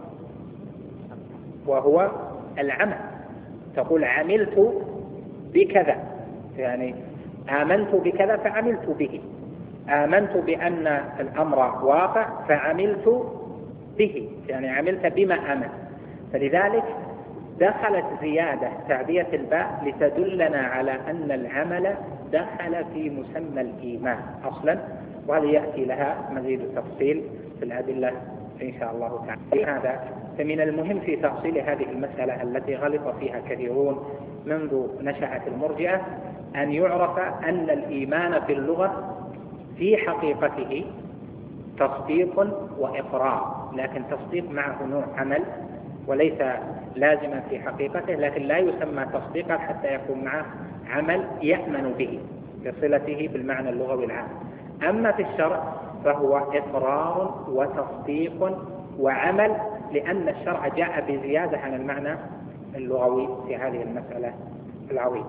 وهو العمل. تقول عملت بكذا، يعني آمنت بكذا فعملت به، آمنت بأن الأمر واقع فعملت به، يعني عملت بما آمن. فلذلك دخلت زيادة تعدية الباء لتدلنا على أن العمل دخل في مسمى الإيمان أصلا، وهذا يأتي لها مزيد التفصيل في الأدلة إن شاء الله تعالى. هذا فمن المهم في تفصيل هذه المسألة التي غلط فيها كثيرون منذ نشأت المرجئة أن يعرف أن الإيمان في اللغة في حقيقته تصديق وإقرار، لكن تصديق معه نوع عمل وليس لازما في حقيقته، لكن لا يسمى تصديقا حتى يكون معه عمل يأمن به بصلته بالمعنى اللغوي العام. أما في الشرع فهو إقرار وتصديق وعمل، لأن الشرع جاء بزيادة عن المعنى اللغوي في هذه المسألة العظيمة.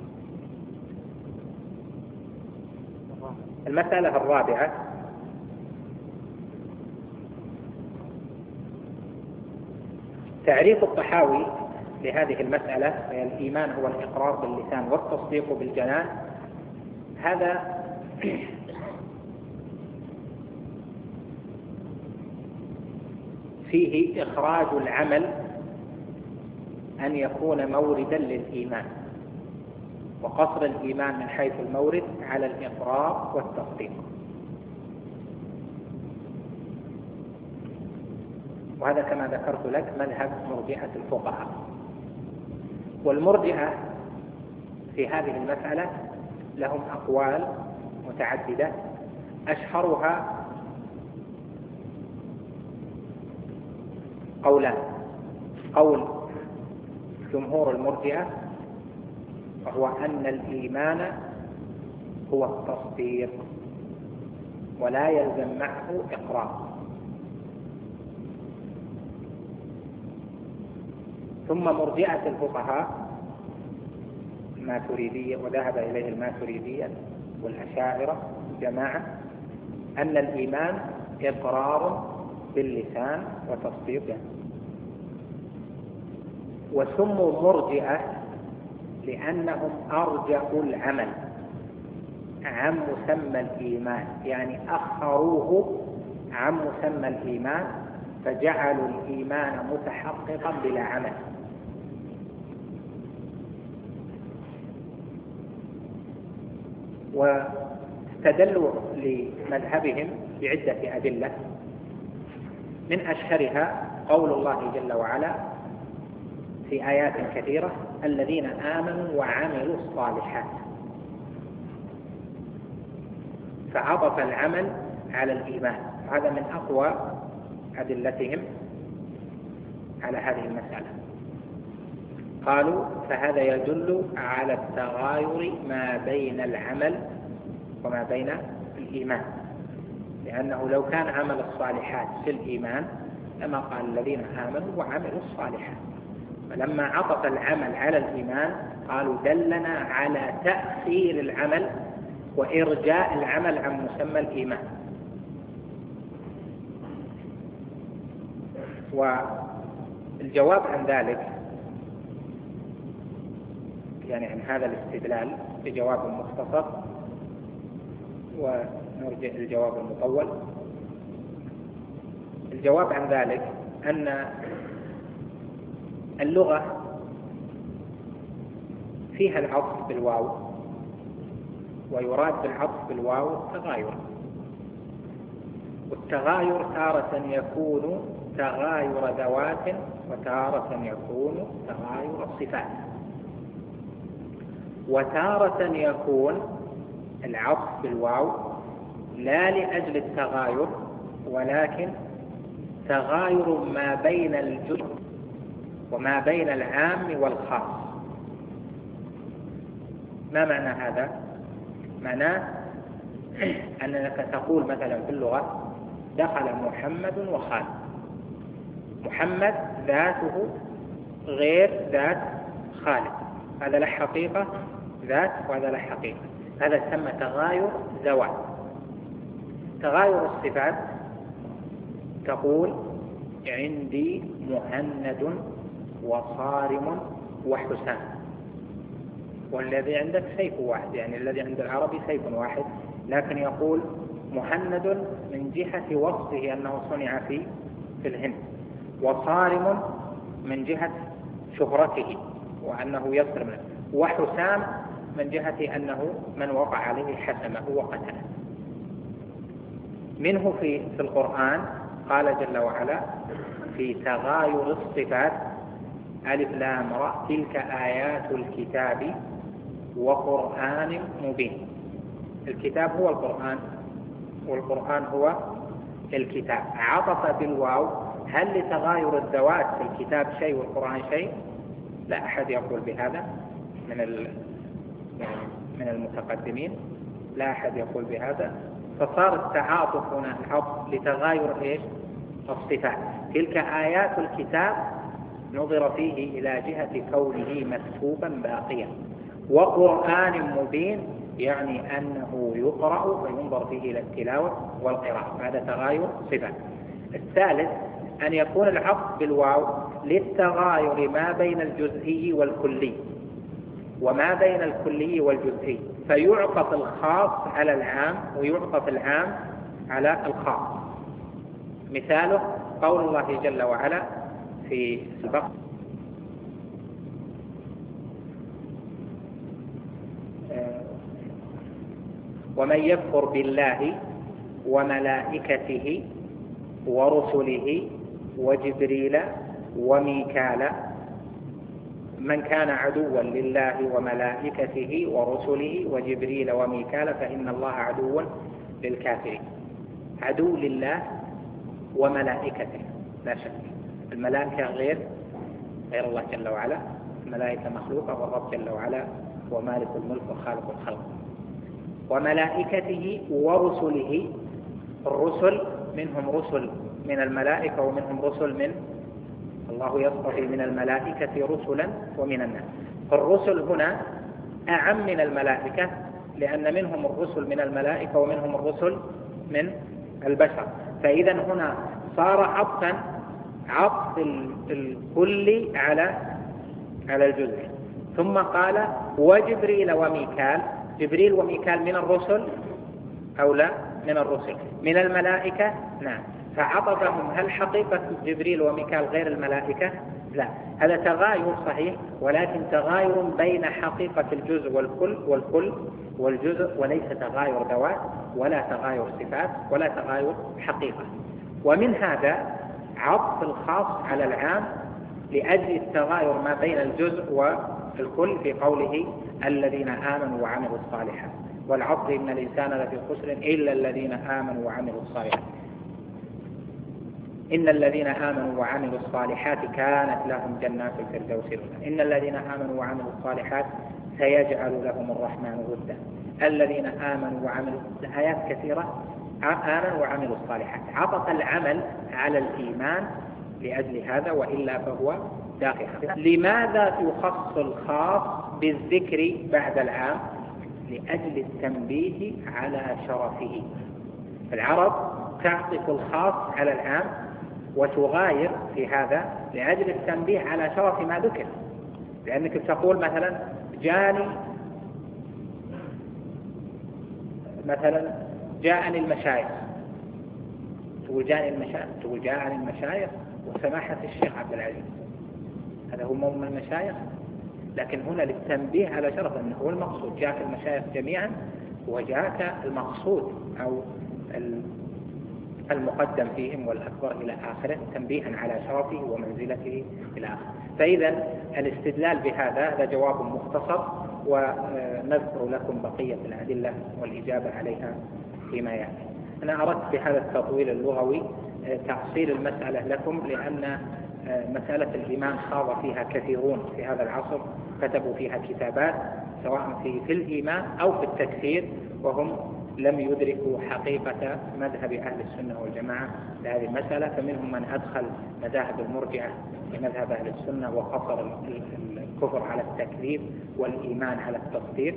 المسألة الرابعة: تعريف الطحاوي لهذه المسألة، وهي الإيمان هو الإقرار باللسان والتصديق بالجنان، هذا فيه إخراج العمل أن يكون موردا للإيمان، وقصر الإيمان من حيث المورد على الإقرار والتصديق. وهذا كما ذكرت لك مذهب مرجئة الفقهاء. والمرجئة في هذه المسألة لهم أقوال متعددة، أشهرها قولان: قول جمهور المرجئة وهو أن الإيمان هو التصديق ولا يلزم معه إقرار. ثم مرجئة الفقهاء الماتريدية، وذهب إليه الماتريدية والأشاعرة جماعة، أن الإيمان إقرار باللسان وتصديق. وسموا مرجئة لأنهم أرجعوا العمل عن مسمى الإيمان، يعني أخروه عن مسمى الإيمان، فجعلوا الإيمان متحققا بلا عمل. واستدلوا لمذهبهم بعدة أدلة، من أشهرها قول الله جل وعلا في آيات كثيرة: الذين آمنوا وعملوا الصالحات، فعطف العمل على الإيمان. هذا من أقوى أدلتهم على هذه المسألة. قالوا فهذا يدل على التغاير ما بين العمل وما بين الإيمان، لأنه لو كان عمل الصالحات في الإيمان لما قال الذين آمنوا وعملوا الصالحات، فلما عطف العمل على الإيمان قالوا دلنا على تأخير العمل وإرجاء العمل عن مسمى الإيمان. والجواب عن ذلك، يعني عن هذا الاستدلال، بجواب مختصر ونرجع للجواب المطول. الجواب عن ذلك أن اللغة فيها العطف بالواو، ويراد بالعطف بالواو التغاير، والتغاير تارة يكون تغاير ذوات وتارة يكون تغاير صفات، وتارة يكون العطف بالواو لا لأجل التغاير، ولكن تغاير ما بين الجزء وما بين العام والخاص. ما معنى هذا؟ معناه أنك تقول مثلا في اللغة: دخل محمد وخالد. محمد ذاته غير ذات خالد، هذا له حقيقة ذات وهذا له حقيقة، هذا يسمى تغاير ذوات. تغاير الصفات تقول: عندي مهند وصارم وحسام، والذي عندك سيف واحد، يعني الذي عند العربي سيف واحد، لكن يقول مهند من جهة وصفه أنه صنع في في الهند، وصارم من جهة شهرته وأنه يصرم، وحسام من جهة أنه من وقع عليه حسمه وقتله. منه في في القرآن قال جل وعلا في تغاير الصفات: ألف لام را تلك آيات الكتاب وقرآن مبين. الكتاب هو القرآن والقرآن هو الكتاب. عطف بالواو، هل لتغاير الذوات في الكتاب شيء والقرآن شيء؟ لا أحد يقول بهذا من من المتقدمين، لا أحد يقول بهذا. فصار التعاطف هنا العطف لتغاير إيش؟ الصفات. تلك آيات الكتاب نظر فيه إلى جهة كونه مكتوبا باقيا، وقرآن مبين يعني أنه يقرأ وينظر فيه إلى التلاوة والقراءة، هذا تغاير صفات. الثالث أن يكون العطف بالواو للتغاير ما بين الجزئي والكلي وما بين الكلي والجزئي، فيعطف الخاص على العام ويعطف العام على الخاص. مثاله قول الله جل وعلا في البقرة: ومن يكفر بالله وملائكته ورسله وجبريل وميكال من كان عدوا لله وملائكته ورسله وجبريل وميكال فإن الله عدو للكافرين. عدو لله وملائكته لا شك، الملائكة غير غير الله جل وعلا، الملائكة مخلوقة والرب جل وعلا هو مالك الملك وخالق الخلق. وملائكته ورسله، الرسل منهم رسل من الملائكة ومنهم رسل من الله، يصطفي من الملائكة رسلا ومن الناس. فالرسل هنا أعم من الملائكة، لأن منهم الرسل من الملائكة ومنهم الرسل من البشر. فإذا هنا صار عطفا عطف الكل على على الجزء. ثم قال وجبريل وميكال، جبريل وميكال من الرسل أو لا؟ من الرسل. من الملائكة نعم. فعطفهم، هل حقيقة جبريل وميكال غير الملائكة؟ لا، هذا تغاير صحيح، ولكن تغاير بين حقيقة الجزء والكل والكل والجزء، وليس تغاير ذوات ولا تغاير صفات ولا تغاير حقيقة. ومن هذا عطف الخاص على العام لأجل التغاير ما بين الجزء والكل في قوله الذين آمنوا وعملوا الصالحات، والعصر إن الإنسان لفي خسر إلا الذين آمنوا وعملوا الصالحات، إن الذين آمنوا وعملوا الصالحات كانت لهم جنات الفردوس نزلا، إن الذين آمنوا وعملوا الصالحات سيجعل لهم الرحمن ودا، الذين آمنوا وعملوا، آيات كثيرة آمنوا وعملوا الصالحات. عطف العمل على الإيمان لأجل هذا، وإلا فهو داخل. لماذا يخص الخاص بالذكر بعد العام؟ لأجل التنبيه على شرفه. العرب تعطف الخاص على العام وتغاير في هذا لأجل التنبيه على شرف ما ذكر. لأنك تقول مثلا جاني مثلا جاءني المشايخ، تقول جاءني المشايخ، تقول جاءني المشايخ وسماحة الشيخ عبد العزيز، هذا هو من المشايخ. لكن هنا للتنبيه على شرف أنه هو المقصود، جاءك المشايخ جميعا وجاءك المقصود أو المقدم فيهم والأكبر إلى آخره، تنبيها على شرفه ومنزلته إلى آخره. فإذا الاستدلال بهذا هذا جواب مختصر، ونذكر لكم بقية الأدلة والإجابة عليها فيما يأتي. أنا أردت بهذا التطويل اللغوي تأصيل المسألة لكم، لأن مسألة الإيمان خاض فيها كثيرون في هذا العصر، كتبوا فيها كتابات سواء في, في الإيمان أو في التكفير، وهم لم يدركوا حقيقة مذهب أهل السنة والجماعة لهذه المسألة. فمنهم من أدخل مذاهب المرجئة في مذهب أهل السنة وقصر الكفر على التكذيب والإيمان على التصديق،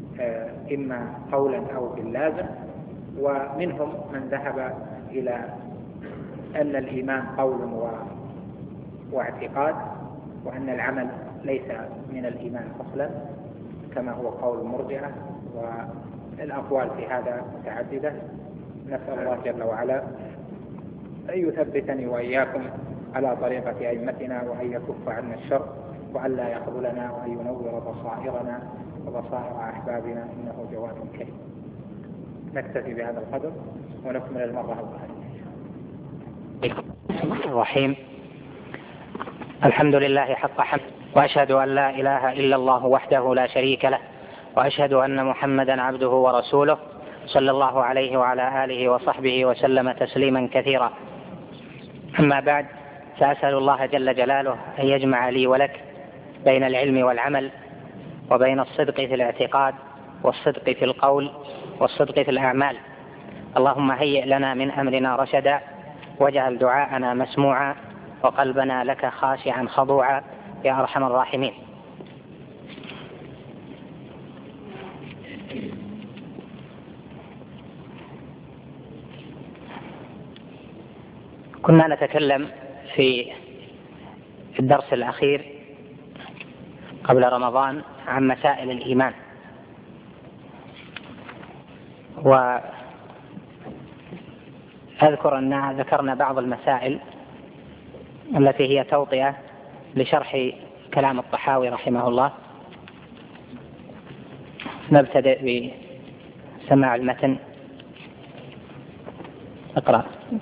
إما قولا أو باللازم. ومنهم من ذهب إلى أن الإيمان قول و واعتقاد، وأن العمل ليس من الإيمان أصلا كما هو قول المرجئة. والأقوال في هذا متعددة. نسأل الله جل وعلا أن يثبتني وإياكم على طريقة أئمتنا، وأن يكف عنا الشر، وأن لا يخذلنا، وأن ينور بصائرنا وبصائر أحبابنا، إنه جواد كريم. نكتفي بهذا القدر ونكمل المرة القادمة. بسم الله الرحيم. الحمد لله حق حمد، وأشهد أن لا إله إلا الله وحده لا شريك له، وأشهد أن محمدا عبده ورسوله صلى الله عليه وعلى آله وصحبه وسلم تسليما كثيرا. أما بعد، فأسأل الله جل جلاله أن يجمع لي ولك بين العلم والعمل، وبين الصدق في الاعتقاد والصدق في القول والصدق في الأعمال. اللهم هيئ لنا من أمرنا رشدا، واجعل دعاءنا مسموعا، وقلبنا لك خاشعا خضوعا يا أرحم الراحمين. كنا نتكلم في في الدرس الأخير قبل رمضان عن مسائل الإيمان، وأذكر أن ذكرنا بعض المسائل التي هي توطئة لشرح كلام الطحاوي رحمه الله. نبتدئ بسماع المتن. اقرأ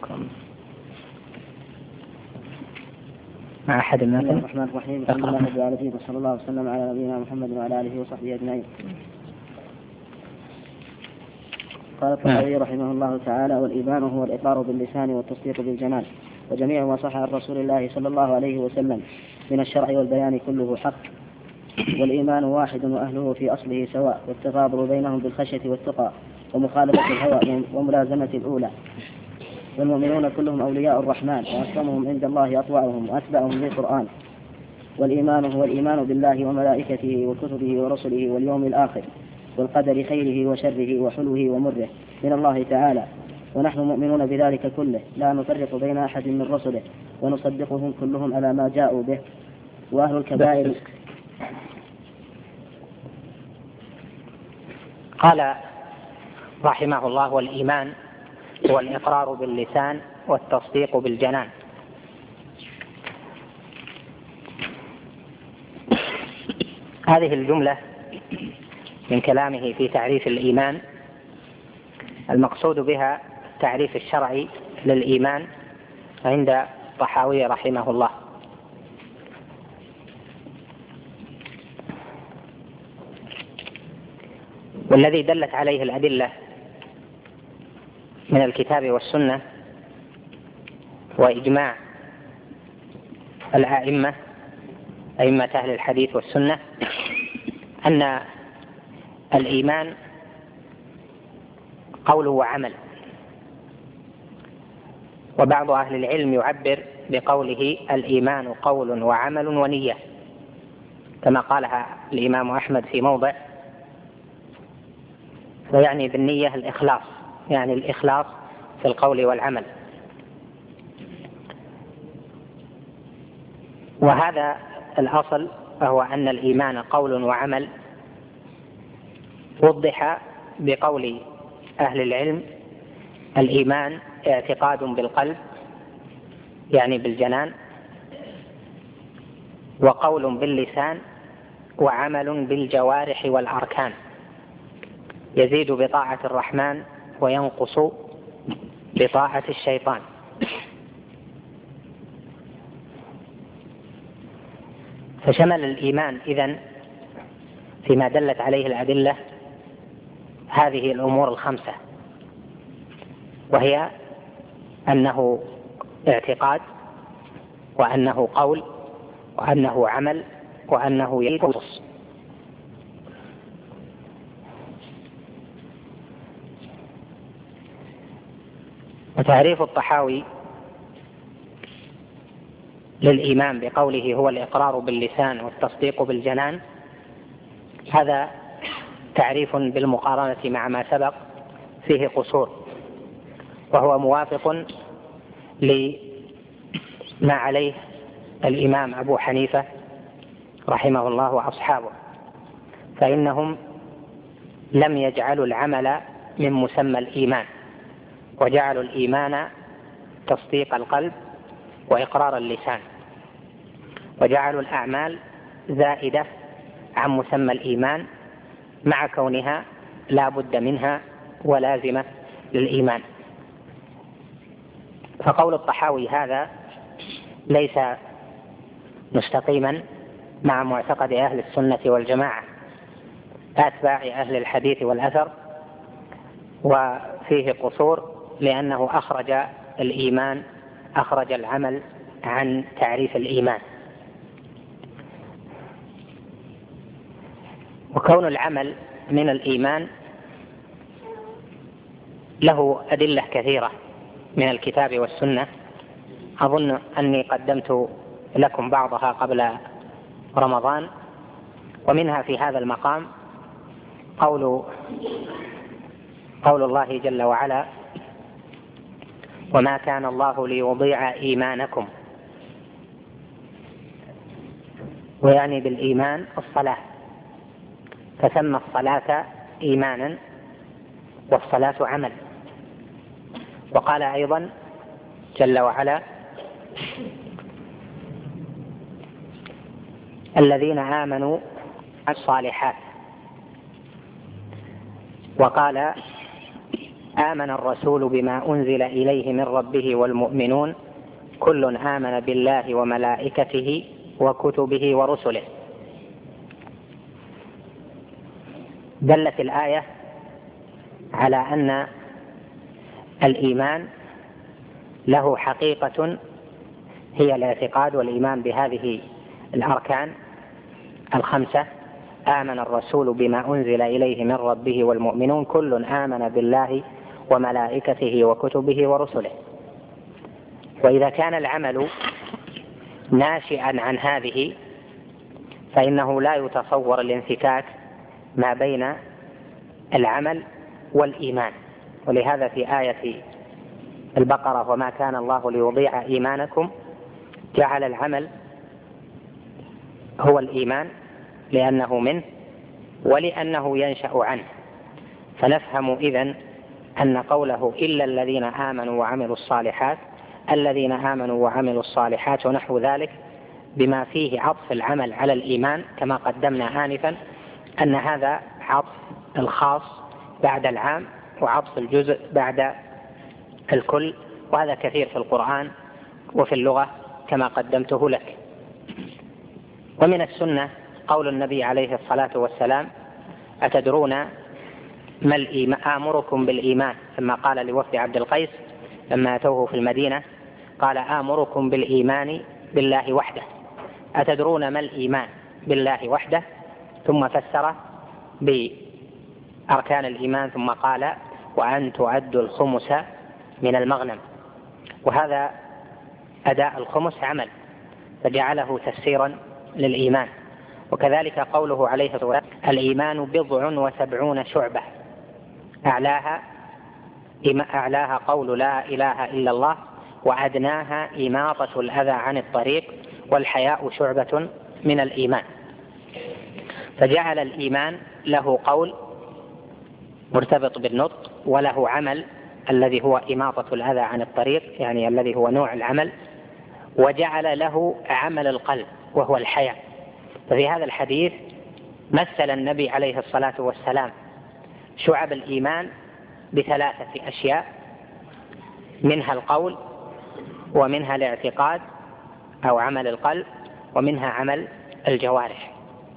مع أحد المتن. بسم الله الرحمن الرحيم. الحمد لله رب العالمين، وصلى الله وسلم على نبينا محمد وعلى آله وصحبه أجمعين. قال الطحاوي رحمه الله تعالى: والإيمان هو الإقرار باللسان والتصديق بالجنان، وجميع ما صح عن رسول الله صلى الله عليه وسلم من الشرع والبيان كله حق. والإيمان واحد وأهله في أصله سواء، والتفاضل بينهم بالخشية والتقى ومخالفة الهوى وملازمة الأولى. والمؤمنون كلهم أولياء الرحمن، وأكرمهم عند الله أطوعهم وأتبعهم للقرآن. والإيمان هو الإيمان بالله وملائكته وكتبه ورسله واليوم الآخر والقدر خيره وشره وحلوه ومره من الله تعالى، ونحن مؤمنون بذلك كله، لا نفرق بين أحد من رسله، ونصدقهم كلهم على ما جاءوا به. وأهل الكبائر. قال رحمه الله: والإيمان هو الإقرار باللسان والتصديق بالجنان. هذه الجملة من كلامه في تعريف الإيمان المقصود بها التعريف الشرعي للإيمان عند الطحاوي رحمه الله. والذي دلت عليه الأدلة من الكتاب والسنة وإجماع الأئمة أئمة أهل الحديث والسنة أن الإيمان قول وعمل. وبعض أهل العلم يعبر بقوله الإيمان قول وعمل ونية، كما قالها الإمام أحمد في موضع، ويعني بالنية الإخلاص، يعني الإخلاص في القول والعمل. وهذا الأصل وهو أن الإيمان قول وعمل وضح بقول أهل العلم: الإيمان اعتقاد بالقلب يعني بالجنان، وقول باللسان، وعمل بالجوارح والأركان، يزيد بطاعة الرحمن وينقص بطاعة الشيطان. فشمل الإيمان إذن فيما دلت عليه الأدلة هذه الأمور الخمسة، وهي أنه اعتقاد، وأنه قول، وأنه عمل، وأنه ينقص. وتعريف الطحاوي للإيمان بقوله هو الإقرار باللسان والتصديق بالجنان، هذا تعريف بالمقارنة مع ما سبق فيه قصور، وهو موافق لما عليه الإمام أبو حنيفة رحمه الله وأصحابه، فإنهم لم يجعلوا العمل من مسمى الإيمان، وجعلوا الإيمان تصديق القلب وإقرار اللسان، وجعلوا الأعمال زائدة عن مسمى الإيمان مع كونها لا بد منها ولازمة للإيمان. فقول الطحاوي هذا ليس مستقيما مع معتقد أهل السنة والجماعة أتباع أهل الحديث والأثر، وفيه قصور لأنه أخرج الإيمان أخرج العمل عن تعريف الإيمان. وكون العمل من الإيمان له أدلة كثيرة من الكتاب والسنة، أظن أني قدمت لكم بعضها قبل رمضان، ومنها في هذا المقام قول قول الله جل وعلا: وما كان الله ليضيع إيمانكم ويعني بالإيمان الصلاة، فسمى الصلاة إيمانا والصلاة عمل. وقال أيضا جل وعلا: الذين آمنوا الصالحات. وقال: آمن الرسول بما أنزل إليه من ربه والمؤمنون كل آمن بالله وملائكته وكتبه ورسله. دلت الآية على أن الإيمان له حقيقة هي الاعتقاد والإيمان بهذه الأركان الخمسة: آمن الرسول بما أنزل إليه من ربه والمؤمنون كل آمن بالله وملائكته وكتبه ورسله. وإذا كان العمل ناشئا عن هذه فإنه لا يتصور الانفكاك ما بين العمل والإيمان. ولهذا في آية البقرة: وما كان الله ليضيع إيمانكم، جعل العمل هو الإيمان لأنه منه ولأنه ينشأ عنه. فنفهم إذن أن قوله إلا الذين آمنوا وعملوا الصالحات، الذين آمنوا وعملوا الصالحات ونحو ذلك، بما فيه عطف العمل على الإيمان كما قدمنا آنفا، أن هذا عطف الخاص بعد العام وعطف الجزء بعد الكل، وهذا كثير في القرآن وفي اللغة كما قدمته لك. ومن السنة قول النبي عليه الصلاة والسلام: أتدرون ما الإيمان؟ آمركم بالإيمان، لما قال لوفد عبد القيس لما أتوه في المدينة قال: آمركم بالإيمان بالله وحده. أتدرون ما الإيمان بالله وحده؟ ثم فسر بأركان الإيمان ثم قال: وأن تؤدوا الخمس من المغنم. وهذا أداء الخمس عمل، فجعله تفسيرا للإيمان. وكذلك قوله عليه الصلاة والسلام: الإيمان بضع وسبعون شعبة، أعلاها أعلاها قول لا إله إلا الله، وأدناها إماطة الأذى عن الطريق، والحياء شعبة من الإيمان. فجعل الإيمان له قول مرتبط بالنطق، وله عمل الذي هو إماطة الأذى عن الطريق، يعني الذي هو نوع العمل، وجعل له عمل القلب وهو الحياء. ففي هذا الحديث مثل النبي عليه الصلاة والسلام شعب الإيمان بثلاثة أشياء: منها القول، ومنها الاعتقاد أو عمل القلب، ومنها عمل الجوارح.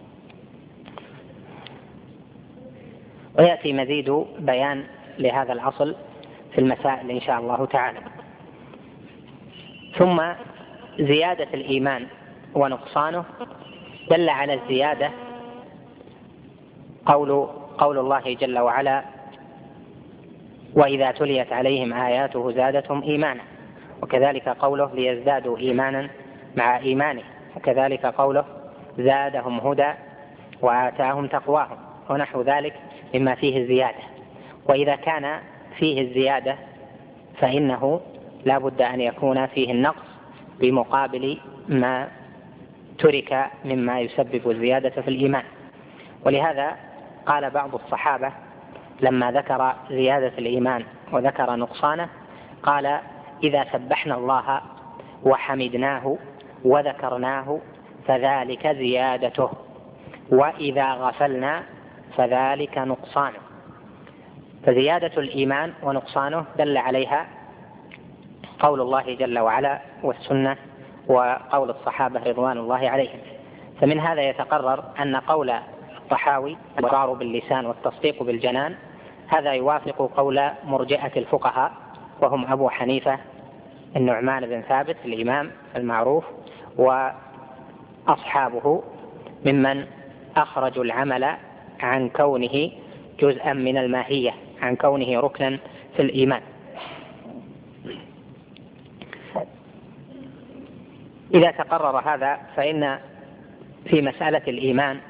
ويأتي مزيد بيان لهذا الأصل في المسائل إن شاء الله تعالى. ثم زيادة الإيمان ونقصانه دل على الزيادة قول, قول الله جل وعلا: وإذا تليت عليهم آياته زادتهم إيمانا. وكذلك قوله: ليزدادوا إيمانا مع إيمانه. وكذلك قوله: زادهم هدى وآتاهم تقواهم، ونحو ذلك مما فيه الزيادة. وإذا كان فيه الزيادة فإنه لا بد أن يكون فيه النقص بمقابل ما ترك مما يسبب الزيادة في الإيمان. ولهذا قال بعض الصحابة لما ذكر زيادة الإيمان وذكر نقصانه، قال: إذا سبحنا الله وحمدناه وذكرناه فذلك زيادته، وإذا غفلنا فذلك نقصانه. فزيادة الإيمان ونقصانه دل عليها قول الله جل وعلا والسنة وقول الصحابة رضوان الله عليهم. فمن هذا يتقرر أن قول الطحاوي: الإقرار باللسان والتصديق بالجنان، هذا يوافق قول مرجئة الفقهاء، وهم أبو حنيفة، النعمان بن ثابت الإمام المعروف، وأصحابه ممن أخرجوا العمل عن كونه جزءا من الماهية، عن كونه ركنا في الإيمان. إذا تقرر هذا فإن في مسألة الإيمان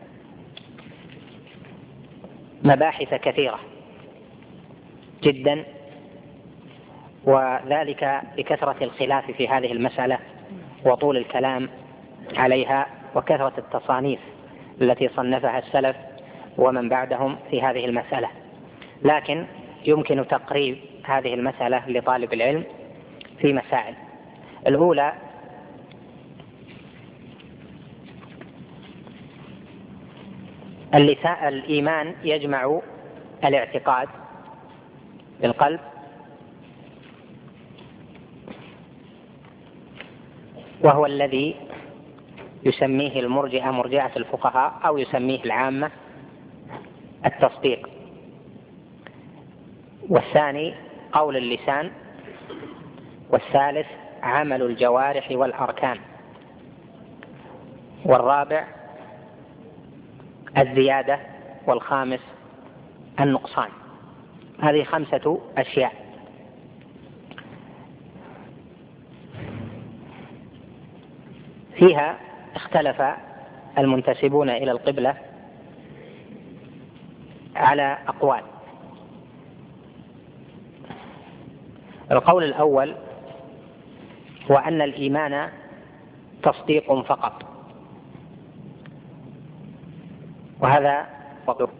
مباحث كثيرة جدا، وذلك لكثرة الخلاف في هذه المسألة وطول الكلام عليها وكثرة التصانيف التي صنفها السلف ومن بعدهم في هذه المسألة، لكن يمكن تقريب هذه المسألة لطالب العلم في مسائل. الأولى: الإيمان يجمع الاعتقاد بالقلب، وهو الذي يسميه المرجئة مرجئة الفقهاء أو يسميه العامة التصديق. والثاني قول اللسان، والثالث عمل الجوارح والأركان، والرابع الزيادة، والخامس النقصان. هذه خمسة أشياء. فيها اختلف المنتسبون إلى القبلة على أقوال. القول الأول هو أن الإيمان تصديق فقط، وهذا فقط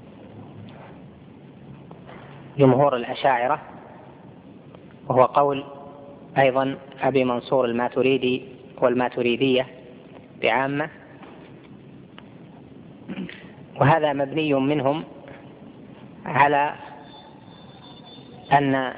جمهور الأشاعرة، وهو قول أيضا أبي منصور الماتريدي والماتريدية بعامة، وهذا مبني منهم على أن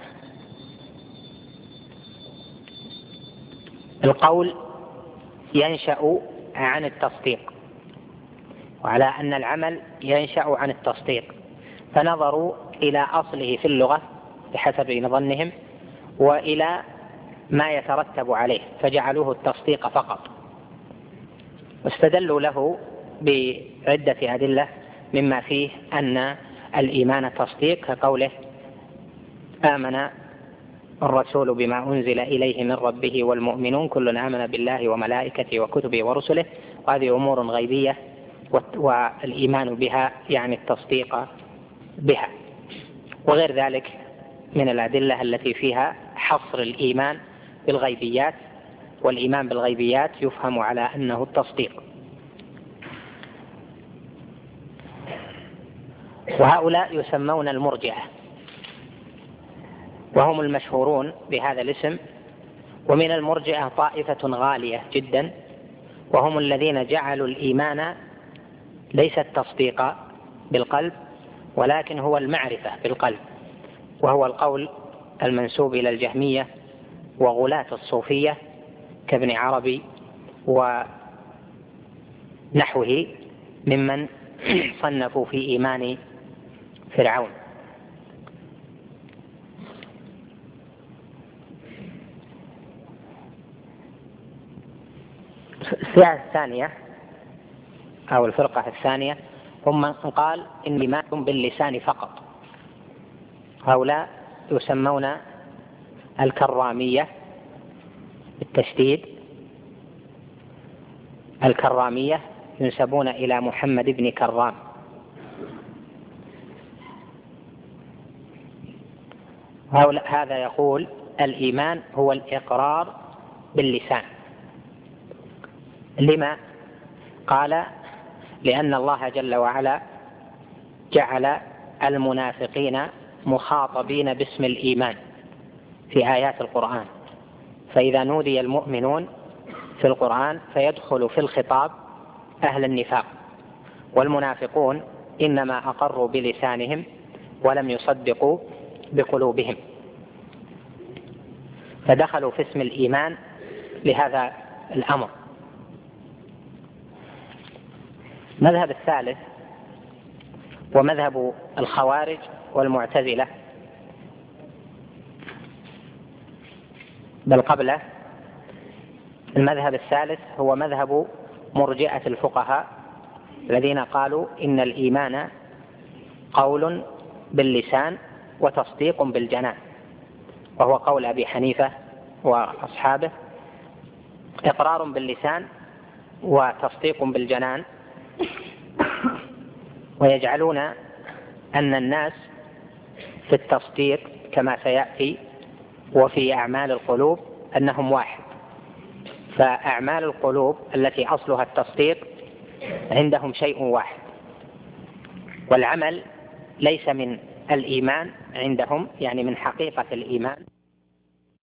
القول ينشأ عن التصديق، وعلى أن العمل ينشأ عن التصديق، فنظروا إلى أصله في اللغة بحسب ظنهم وإلى ما يترتب عليه فجعلوه التصديق فقط، واستدلوا له بعدة أدلة مما فيه أن الإيمان تصديق، كقوله: آمن الرسول بما أنزل إليه من ربه والمؤمنون كل آمن بالله وملائكته وكتبه ورسله. وهذه أمور غيبية، والإيمان بها يعني التصديق بها، وغير ذلك من الأدلة التي فيها حصر الإيمان بالغيبيات، والإيمان بالغيبيات يفهم على أنه التصديق. وهؤلاء يسمون المرجئة، وهم المشهورون بهذا الاسم. ومن المرجئة طائفة غالية جدا، وهم الذين جعلوا الإيمان ليس التصديق بالقلب، ولكن هو المعرفة بالقلب، وهو القول المنسوب إلى الجهمية وغلاة الصوفية كابن عربي ونحوه ممن صنفوا في إيمان فرعون. الفئة الثانية أو الفرقة الثانية هم من قال إن الإيمان باللسان فقط. هؤلاء يسمون الكرامية بالتشديد، الكرامية ينسبون إلى محمد بن كرام. هذا يقول الإيمان هو الإقرار باللسان. لما؟ قال: لأن الله جل وعلا جعل المنافقين مخاطبين باسم الإيمان في آيات القرآن، فإذا نودي المؤمنون في القرآن فيدخل في الخطاب أهل النفاق، والمنافقون إنما أقروا بلسانهم ولم يصدقوا بقلوبهم، فدخلوا في اسم الإيمان لهذا الأمر. المذهب الثالث ومذهب الخوارج والمعتزلة، بل قبله المذهب الثالث هو مذهب مرجئة الفقهاء الذين قالوا إن الإيمان قول باللسان وتصديق بالجنان، وهو قول أبي حنيفة وأصحابه، إقرار باللسان وتصديق بالجنان. ويجعلون أن الناس في التصديق كما سيأتي وفي أعمال القلوب أنهم واحد، فأعمال القلوب التي أصلها التصديق عندهم شيء واحد، والعمل ليس من الإيمان عندهم، يعني من حقيقة الإيمان،